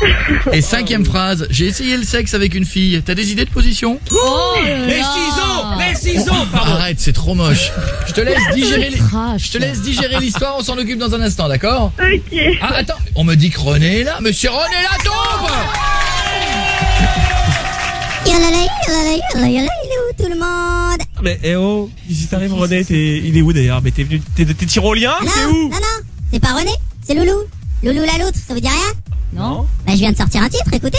Et cinquième phrase, j'ai essayé le sexe avec une fille. T'as des idées de position? Oh là Les là. ciseaux, pardon. Arrête, c'est trop moche. Je te laisse digérer les... Trash. Je te laisse digérer l'histoire, on s'en occupe dans un instant, d'accord? Ok. Ah, attends, on me dit que René est là, mais c'est René la tombe! Il est où tout le monde? Mais eh oh, si t'arrives René, il est où d'ailleurs? Mais t'es venu, t'es tyrolien? T'es où? Non, c'est pas René, c'est Loulou. Loulou la loutre, ça vous dit rien? Non. Bah je viens de sortir un titre, écoutez.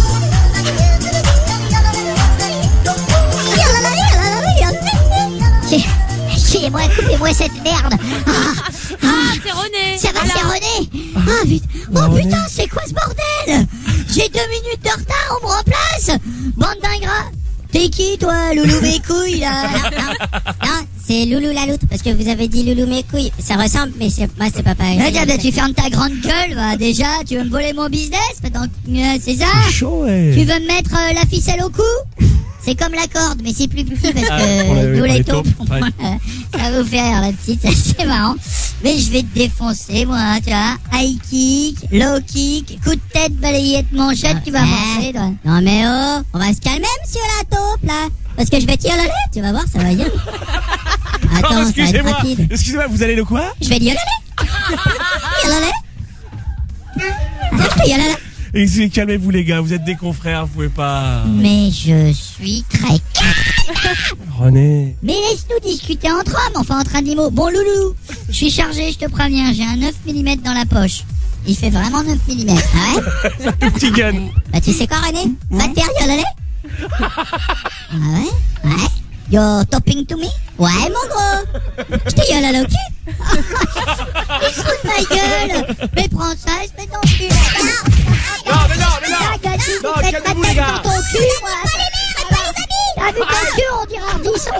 Excusez-moi, coupez-moi cette merde. Ah, c'est René. Ça va, Voilà. c'est René. Ah putain, oh putain, c'est quoi ce bordel? J'ai 2 minutes de retard, on me remplace. Bande d'ingrat. T'es qui toi, Loulou mes couilles là? Non, c'est Loulou la loutre, parce que vous avez dit Loulou mes couilles. Ça ressemble, mais moi c'est pas pareil. Tu fermes ta grande gueule, va, déjà. Tu veux me voler mon business? Donc, c'est ça? Chaud, ouais. Tu veux me mettre la ficelle au cou? C'est comme la corde, mais c'est plus petit parce Ah, que pour les- nous pour les les taupes, taupes, ouais. ça va vous faire rire la petite, ça, c'est marrant. Mais je vais te défoncer, moi, tu vois. High kick, low kick, coup de tête, balayette, manchette, tu vas manger, toi. Non mais oh, on va se calmer, monsieur la taupe, là. Parce que je vais te yoler, tu vas voir, ça va y aller. Attends, ça va être excusez-moi, rapide. excusez-moi, vous allez le quoi? Je vais te yoler. Yoler. Je te yoler. Calmez-vous les gars, vous êtes des confrères, vous pouvez pas... Mais je suis très René... Mais laisse-nous discuter entre hommes, enfin entre animaux. Bon Loulou, je suis chargé, je te préviens, j'ai un 9 mm dans la poche. Il fait vraiment 9 mm, ah ouais? C'est un tout petit gun. Bah tu sais quoi René? Va te faire yoler. Ah ouais? Ouais? You're talking to me? Ouais mon gros. Je te yolale au cul. Il se fout de ma gueule. Mais prends ça et se met dans le cul. Non, mais non. Non, calmez-vous, les gars. Dans ton cul, moi. T'as vu ton cul, on dirait Ardisson.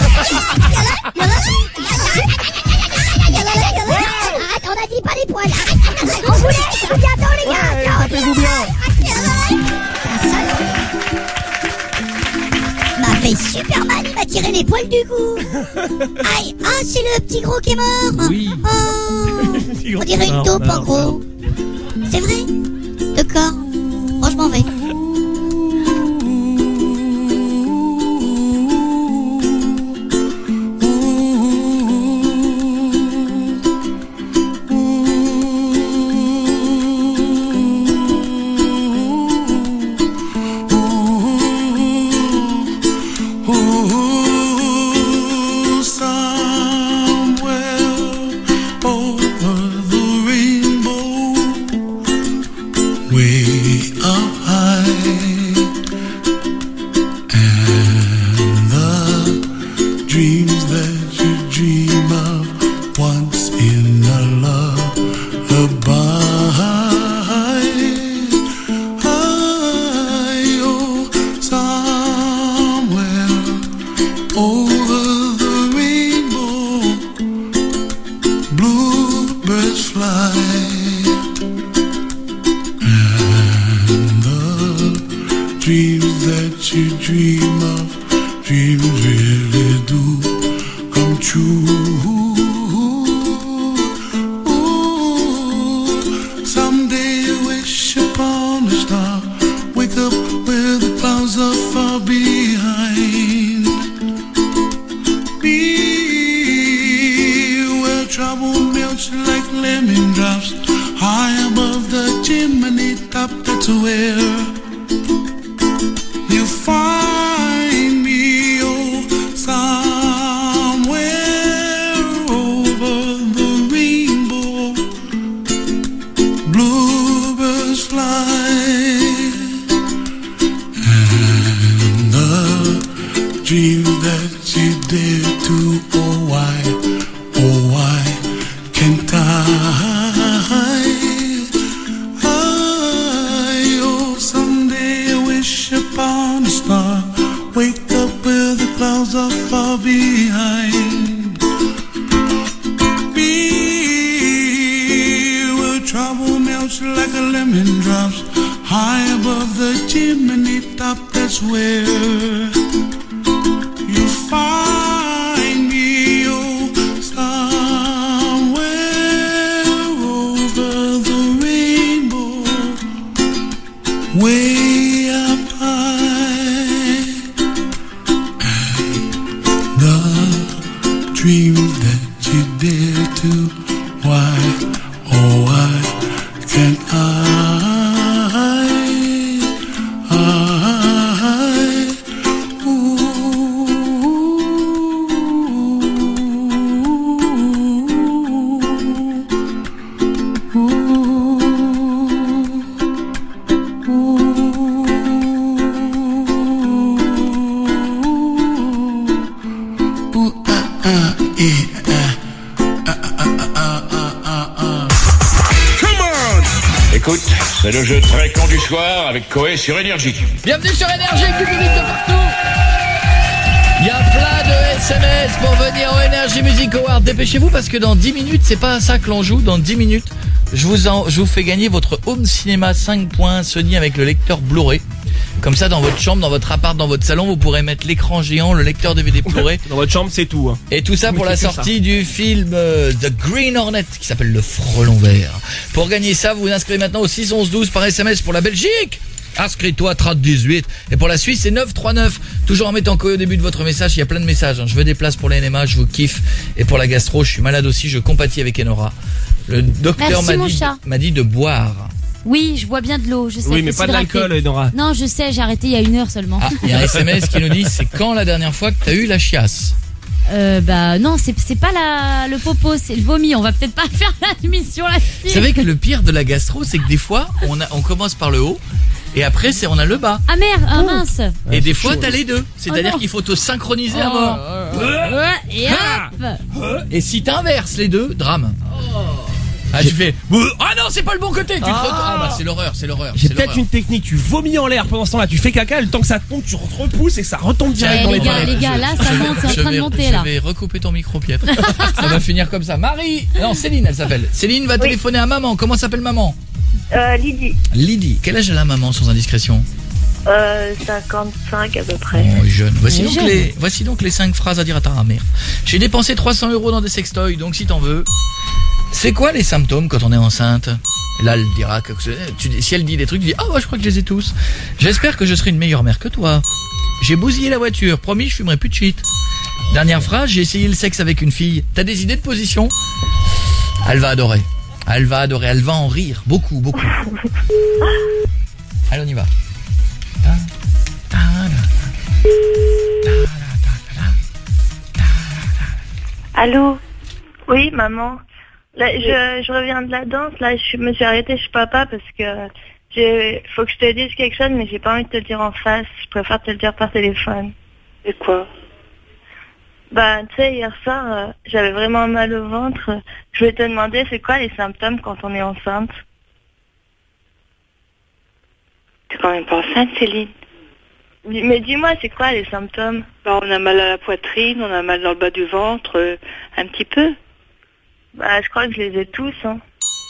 Arrête, on a dit pas les poils. On vous laisse, à bientôt les gars. Ouais, Ciao. tapez-vous bien. M'a fait super mal, il m'a tiré tirer les poils du cou. Aïe, ah, c'est le petit gros qui est mort. Oui. Oh, on dirait une taupe en gros. C'est vrai? D'accord. Bon, je m'en vais. C'est le jeu très con du soir avec Coé sur Énergie. Bienvenue sur Énergie, du public de partout. Il y a plein de SMS pour venir au Energy Music Award. Dépêchez-vous parce que dans 10 minutes, c'est pas à ça que l'on joue. Dans 10 minutes, je vous fais gagner votre Home Cinéma 5 points Sony avec le lecteur Blu-ray. Comme ça, dans votre chambre, dans votre appart, dans votre salon, vous pourrez mettre l'écran géant, le lecteur DVD Blu-ray. Dans votre chambre, c'est tout. Hein. Et tout ça pour la sortie du film The Green Hornet, qui s'appelle Le Frelon Vert. Pour gagner ça, vous vous inscrivez maintenant au 61112 par SMS pour la Belgique. Inscris-toi, 3018. Et pour la Suisse, c'est 939. Toujours en mettant Coé au début de votre message. Il y a plein de messages. Hein. Je veux des places pour les NMA, je vous kiffe. Et pour la gastro, je suis malade aussi, je compatis avec Enora. Le docteur m'a dit de boire. Oui, je bois bien de l'eau, je sais. Oui, mais pas de l'alcool, Enora. Non, je sais, j'ai arrêté il y a 1 heure seulement. Ah, il y a un SMS qui nous dit, c'est quand la dernière fois que t'as eu la chiasse? Non, c'est pas le popo, c'est le vomi. On va peut-être pas faire l'émission là-dessus. Vous savez que le pire de la gastro, c'est que des fois, on commence par le haut. Et après, on a le bas. Ah merde, mince. Et des fois, t'as les deux. C'est-à-dire qu'il faut te synchroniser à mort. Et hop. Et si t'inverses les deux, drame. Ah, tu fais. Ah non, c'est pas le bon côté. C'est l'horreur, J'ai peut-être une technique. Tu vomis en l'air pendant ce temps-là. Tu fais caca. Le temps que ça tombe, tu te repousses et que ça retombe direct dans les toilettes. Les gars, là, ça monte. C'est en train de monter là. Je vais recouper ton micro, Pietre. Ça va finir comme ça. Céline, elle s'appelle. Céline va téléphoner à maman. Comment s'appelle maman? Lydie. Lydie. Quel âge a la maman sans indiscrétion? 55 à peu près. Oh, jeune. Voici Mais donc, jeune. voici donc les 5 phrases à dire à ta mère. J'ai dépensé 300 € dans des sextoys, donc si t'en veux. C'est quoi les symptômes quand on est enceinte? Là, elle dira que si elle dit des trucs, tu dis « Ah, je crois que je les ai tous. J'espère que je serai une meilleure mère que toi. J'ai bousillé la voiture. Promis, je fumerai plus de shit. » Dernière phrase, j'ai essayé le sexe avec une fille. T'as des idées de position? Elle va adorer. Elle va adorer. Elle va en rire. Beaucoup, beaucoup. Allez, on y va. Allô? Oui, maman. Là, je reviens de la danse. Là, je me suis arrêtée chez papa parce que faut que je te dise quelque chose, mais j'ai pas envie de te le dire en face. Je préfère te le dire par téléphone. Et quoi? Bah, tu sais, hier soir, j'avais vraiment mal au ventre. Je voulais te demander, c'est quoi les symptômes quand on est enceinte? T'es quand même pas enceinte, Céline? Mais dis-moi, c'est quoi les symptômes? Bah, on a mal à la poitrine, on a mal dans le bas du ventre, un petit peu. Bah, je crois que je les ai tous, hein.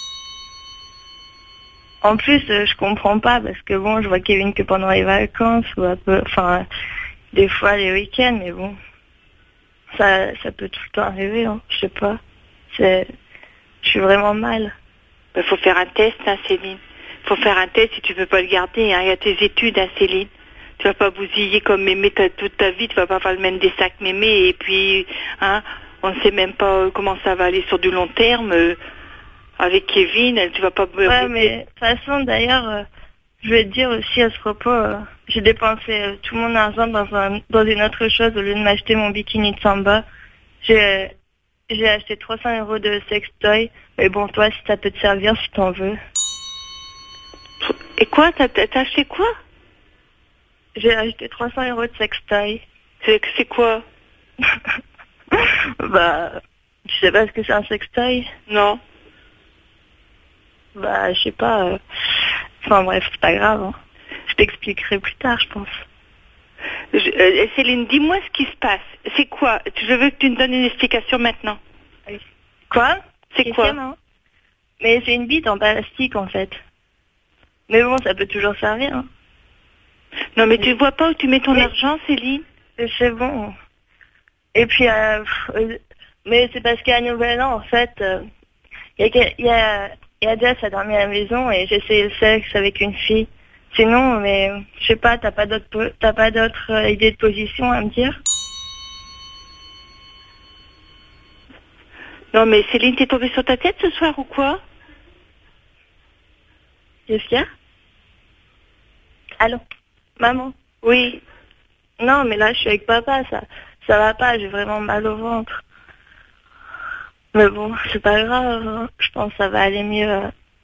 En plus, je comprends pas parce que bon, je vois Kevin que pendant les vacances ou un peu, enfin, des fois les week-ends, mais bon, ça peut tout le temps arriver, hein. Je sais pas. Je suis vraiment mal. Bah, faut faire un test, hein, Céline. Faut faire un test si tu peux pas le garder, hein. Il y a tes études, hein, Céline. Tu vas pas bousiller comme mémé toute ta vie, tu vas pas faire le même des sacs mémé et puis, hein, on ne sait même pas comment ça va aller sur du long terme. Avec Kevin, tu vas pas... Ouais, mais de toute façon, d'ailleurs, je vais te dire aussi à ce propos, j'ai dépensé tout mon argent dans une autre chose au lieu de m'acheter mon bikini de samba. J'ai acheté 300 € de sextoy, mais bon, toi, si ça peut te servir, si t'en veux. Et quoi? T'as acheté quoi? J'ai acheté 300 € de sextoy. C'est quoi? Bah, tu sais pas ce que c'est un sextoy? Non. Bah, je sais pas. Enfin bref, c'est pas grave. Hein. Je t'expliquerai plus tard, je pense. Céline, dis-moi ce qui se passe. C'est quoi? Je veux que tu me donnes une explication maintenant. Quoi? C'est quoi? Mais c'est une bite en plastique en fait. Mais bon, ça peut toujours servir. Hein. Non, mais tu vois pas où tu mets ton argent, Céline? C'est bon. Et puis, mais c'est parce qu'à Nouvel An, en fait, il y a Jess a dormi à la maison et j'ai essayé le sexe avec une fille. Sinon, mais je sais pas, t'as pas d'autres idées de position à me dire? Non, mais Céline, t'es tombée sur ta tête ce soir ou quoi? Qu'est-ce qu'il y a? Allô? Maman? Oui. Non, mais là, je suis avec papa, ça va pas, j'ai vraiment mal au ventre. Mais bon, c'est pas grave, hein. Je pense que ça va aller mieux.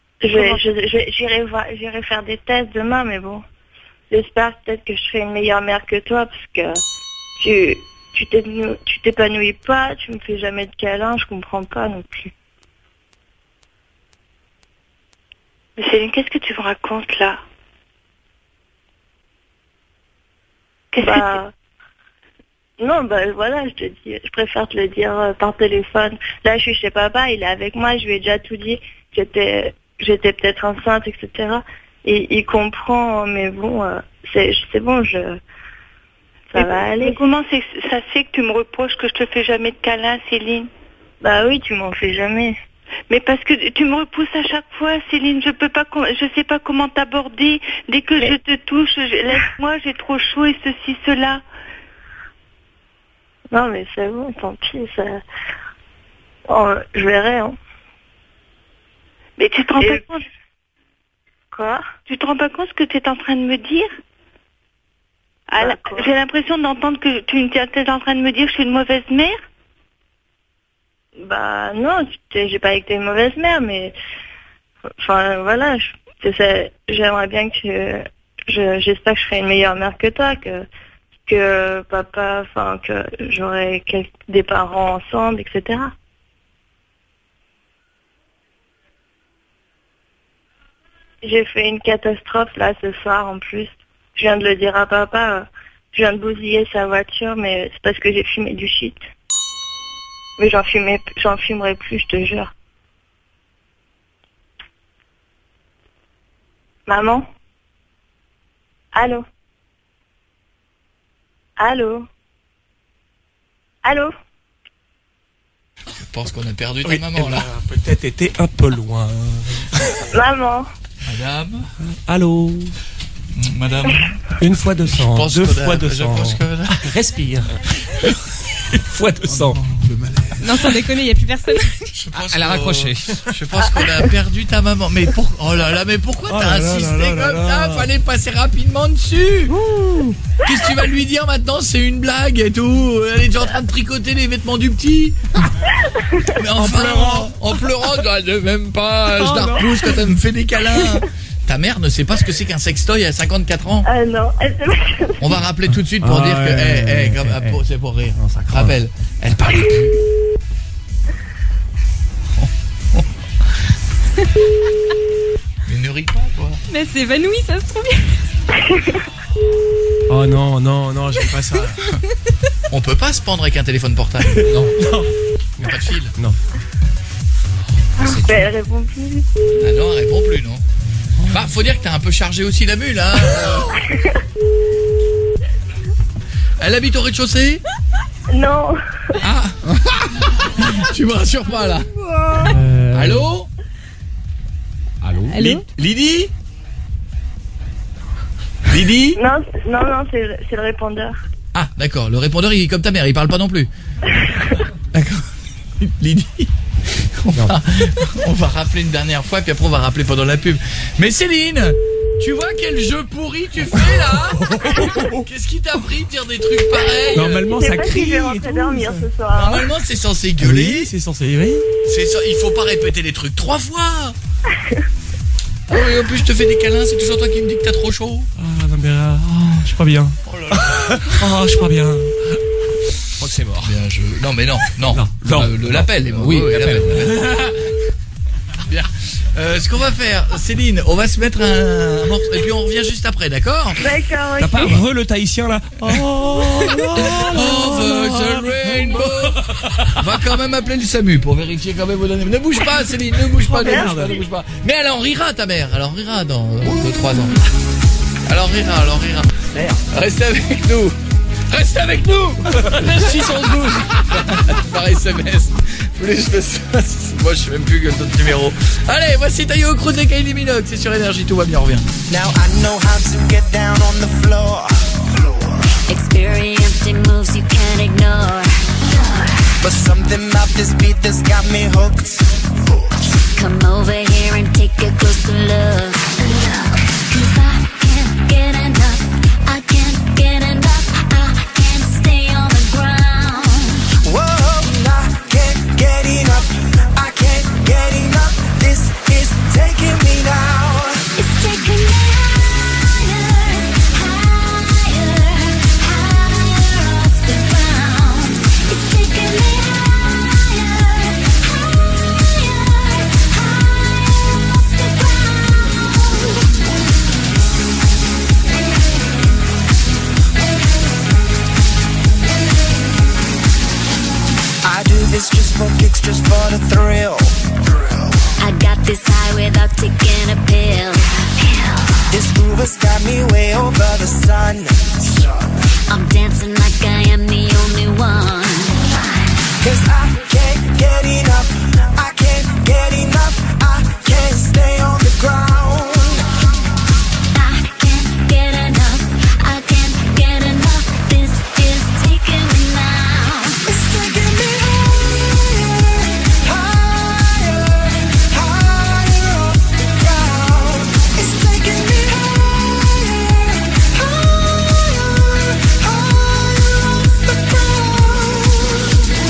J'irai faire des tests demain, mais bon, j'espère peut-être que je serai une meilleure mère que toi, parce que tu t'épanouis pas, tu me fais jamais de câlins, je comprends pas non plus. Mais Céline, qu'est-ce que tu me racontes là? Non, bah voilà, je te dis, je préfère te le dire par téléphone. Là, je suis chez papa, il est avec moi, je lui ai déjà tout dit, j'étais peut-être enceinte, etc. Et il comprend, mais bon, c'est bon, ça va aller. Mais comment ça se fait que tu me reproches que je te fais jamais de câlins, Céline? Bah oui, tu m'en fais jamais. Mais parce que tu me repousses à chaque fois, Céline, je sais pas comment t'aborder. Dès que je te touche, laisse-moi, j'ai trop chaud et ceci, cela. Non, mais c'est bon, tant pis, ça... Oh, je verrai, hein. Mais tu te rends pas compte? Quoi? Tu te rends pas compte ce que tu es en train de me dire? J'ai l'impression d'entendre que tu es en train de me dire que je suis une mauvaise mère. Bah non, j'ai pas été une mauvaise mère, mais... Enfin, voilà, j'aimerais bien que... J'espère que je serai une meilleure mère que toi, que papa, enfin, que j'aurai des parents ensemble, etc. J'ai fait une catastrophe, là, ce soir, en plus. Je viens de le dire à papa, je viens de bousiller sa voiture, mais c'est parce que j'ai fumé du shit. Mais j'en fumerai plus, je te jure. Maman? Allô? Allô? Allô? Je pense qu'on a perdu ta maman, là. Peut-être été un peu loin. Maman. Madame? Allô? Madame? Une fois 200, deux fois 200. Je pense que... Respire. Une fois 200. Non, sans déconner, il n'y a plus personne. Elle a raccroché. Je pense qu'on a perdu ta maman. Mais oh là là, mais pourquoi t'as insisté comme ça? Fallait passer rapidement dessus. Qu'est-ce que tu vas lui dire maintenant? C'est une blague et tout. Elle est déjà en train de tricoter les vêtements du petit. Mais enfin, en pleurant, même pas. Je la repousse quand elle me fait des câlins. Ta mère ne sait pas ce que c'est qu'un sextoy à 54 ans. Non, elle sait pas. On va rappeler tout de suite pour dire que c'est pour rire. Rappelle, elle parlait plus. Mais ne ris pas, quoi. Mais c'est évanoui, ça se trouve bien. Oh non, non, non, j'aime pas ça. On peut pas se pendre avec un téléphone portable. Non. Il n'y a pas de fil. Non. Mais elle répond plus. Ah non, elle répond plus, non. Bah, faut dire que t'as un peu chargé aussi la mule, hein. Elle habite au rez-de-chaussée? Non. Ah. Tu me rassures pas, là. Allô? Allô? Lydie? Lydie? Non, c'est le répondeur. Ah, d'accord. Le répondeur, il est comme ta mère, il parle pas non plus. D'accord. Lydie? On va rappeler une dernière fois, puis après on va rappeler pendant la pub. Mais Céline, tu vois quel jeu pourri tu fais là? Qu'est-ce qui t'a pris de dire des trucs pareils? Normalement ça crie. Je vais rentrer dormir ce soir. Normalement c'est censé gueuler. Oui, c'est censé, oui. Il faut pas répéter les trucs 3 fois. Oh, et en plus je te fais des câlins, c'est toujours toi qui me dis que t'as trop chaud. Ah non mais je suis pas bien. Oh là là. Je suis pas bien. Je crois que c'est mort. Bien, non mais non. L'appel est mort. Oui, l'appel. Bien. Ce qu'on va faire, Céline, on va se mettre un morceau et puis on revient juste après, d'accord? D'accord. T'as pas le tahitien là? Over the rainbow. On va quand même appeler le SAMU pour vérifier quand même vos données. Ne bouge pas, Céline, ne bouge pas. Ne bouge pas. Mais elle en rira, ta mère. Elle en rira dans 2-3 ans. Elle en rira. Restez avec nous. Restez avec nous. 612 par SMS. Plus de ça. Moi je sais même plus que d'autres numéros. Allez, voici Tayo Cruz et Kylie Minogue. C'est sur Énergie, tout va bien, on revient. Now I know how to get down on the floor. Experiencing moves you can't ignore. But something about this beat that's got me hooked. Come over here and take a closer look. 'Cause I can't get enough. I can't get enough. I can't stay on the ground. Whoa, I can't get enough. I can't get enough. This is taking me now. It's taking me higher, higher, higher off the ground. It's taking me higher, higher, higher off the ground. I do this just for kicks, just for the thrill. I got this high without taking a pill. This groove has got me way over the sun. I'm dancing like I am the only one. 'Cause I can't get enough. I can't get enough. I can't stay on the ground. I can't get enough. I can't get enough. This is taking me now. It's taking me higher, higher, higher off the ground. It's taking me higher, higher, higher off the ground.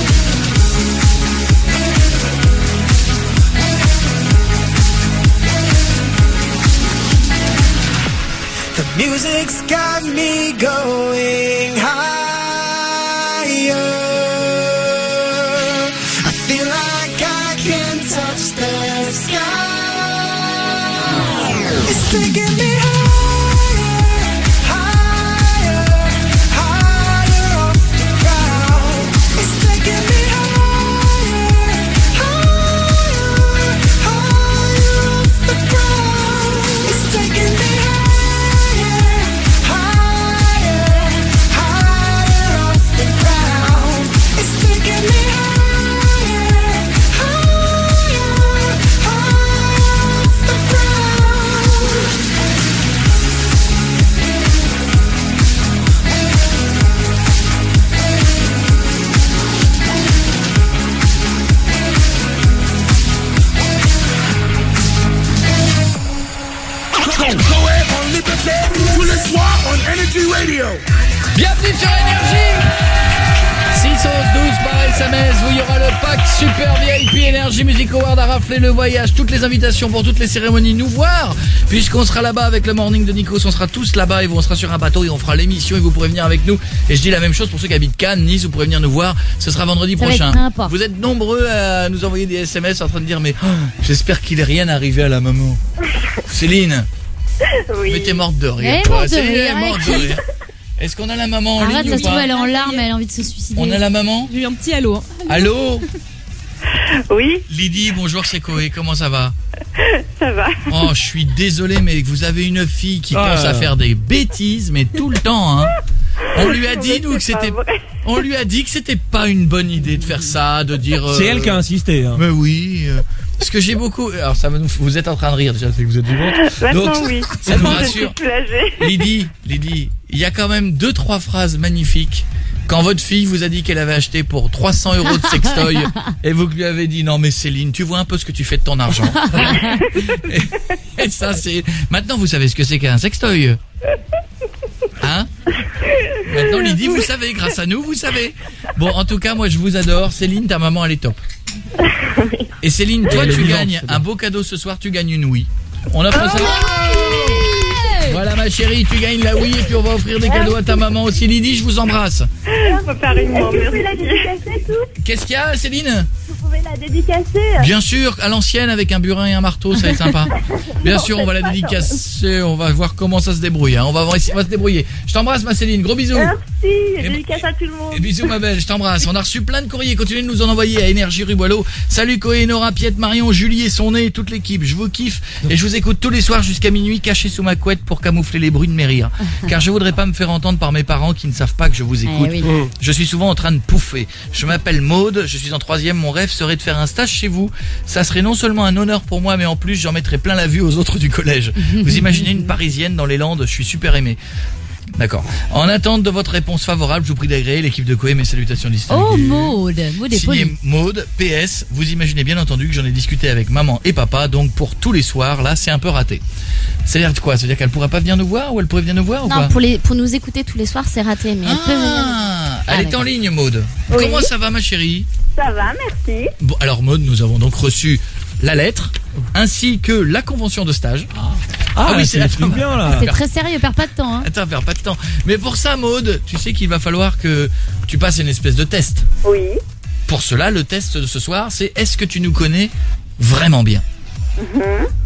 The music's got me going higher. I feel like I can touch the sky. It's taking me higher, higher, higher off the ground. It's taking me higher, higher, higher off the ground. It's taking me higher, higher, Bienvenue sur Énergie. 612 par SMS, où il y aura le pack Super VIP Énergie Music Award à rafler le voyage, toutes les invitations pour toutes les cérémonies, nous voir, puisqu'on sera là-bas avec le morning de Nikos, on sera tous là-bas et on sera sur un bateau et on fera l'émission et vous pourrez venir avec nous. Et je dis la même chose pour ceux qui habitent Cannes, Nice, vous pourrez venir nous voir, ce sera vendredi prochain. Vous êtes nombreux à nous envoyer des SMS en train de dire mais j'espère qu'il est rien arrivé à la maman. Céline, mais t'es morte de rire. Céline est morte de rire. Est-ce qu'on a la maman en ligne ou pas? Arrête, ça se trouve, elle est en larmes, elle a envie de se suicider. On a la maman? J'ai eu un petit allô. Allô? Oui. Lydie, bonjour, c'est Koé, comment ça va? Ça va. Oh, je suis désolé, mais vous avez une fille qui pense à faire des bêtises, mais tout le temps, hein. On lui a dit, nous, que c'était... On lui a dit que c'était pas une bonne idée de faire ça, de dire... C'est elle qui a insisté, hein. Mais oui... Parce que j'ai beaucoup... Alors, ça va nous... Vous êtes en train de rire, déjà, c'est que vous êtes vivante. Maintenant, donc, oui. ça nous rassure. Lydie, il y a quand même 2-3 phrases magnifiques. Quand votre fille vous a dit qu'elle avait acheté pour 300 € de sextoy et vous lui avez dit non mais Céline, tu vois un peu ce que tu fais de ton argent. et ça c'est... Maintenant vous savez ce que c'est qu'un sextoy. Hein? Maintenant Lydie, vous savez, grâce à nous, vous savez. Bon, en tout cas, moi je vous adore. Céline, ta maman elle est top. Et Céline, toi tu gagnes un beau cadeau ce soir, tu gagnes une Wii. On a pas ça. Voilà ma chérie, tu gagnes la Wii et puis on va offrir des cadeaux à ta maman aussi. Lydie, je vous embrasse. Qu'est-ce qu'il y a, Céline? Vous pouvez la dédicacer. Bien sûr, à l'ancienne avec un burin et un marteau, ça va être sympa. Bien sûr, on va la dédicacer, on va voir comment ça se débrouille. Hein. On va se débrouiller. Je t'embrasse ma Céline, gros bisous. Merci, dédicace à tout le monde. Et bisous ma belle, je t'embrasse. On a reçu plein de courriers, continuez de nous en envoyer à Énergie Rue Boileau. Salut Koé, Nora, Piette, Marion, Julie et son nez, toute l'équipe. Je vous kiffe et je vous écoute tous les soirs jusqu'à minuit, caché sous ma couette pour camoufler les bruits de mes rires. Car je voudrais pas me faire entendre par mes parents qui ne savent pas que je vous écoute. Oui. Je suis souvent en train de pouffer. Je m'appelle Maude, je suis en 3e, mon rêve serait de faire un stage chez vous. Ça serait non seulement un honneur pour moi, mais en plus j'en mettrais plein la vue aux autres du collège. Vous imaginez une Parisienne dans les Landes, je suis super aimé. D'accord. En attente de votre réponse favorable, je vous prie d'agréer l'équipe de Koé, mes salutations distinguées. Oh Maude, Maude est Signé polie. Maude, PS, vous imaginez bien entendu que j'en ai discuté avec maman et papa, donc pour tous les soirs, là c'est un peu raté. C'est-à-dire quoi? C'est-à-dire qu'elle pourrait pas venir nous voir ou elle pourrait venir nous voir ou Non, quoi? pour nous écouter tous les soirs, c'est raté, mais elle peut venir. Elle est en d'accord. ligne, Maude. Oui. Comment ça va ma chérie? Ça va, merci. Bon, alors Maude, nous avons donc reçu la lettre ainsi que la convention de stage. Ah oui, c'est bien là. C'est très sérieux, perds pas de temps. Hein. Attends, perds pas de temps. Mais pour ça, Maude, tu sais qu'il va falloir que tu passes une espèce de test. Oui. Pour cela, le test de ce soir, c'est est-ce que tu nous connais vraiment bien?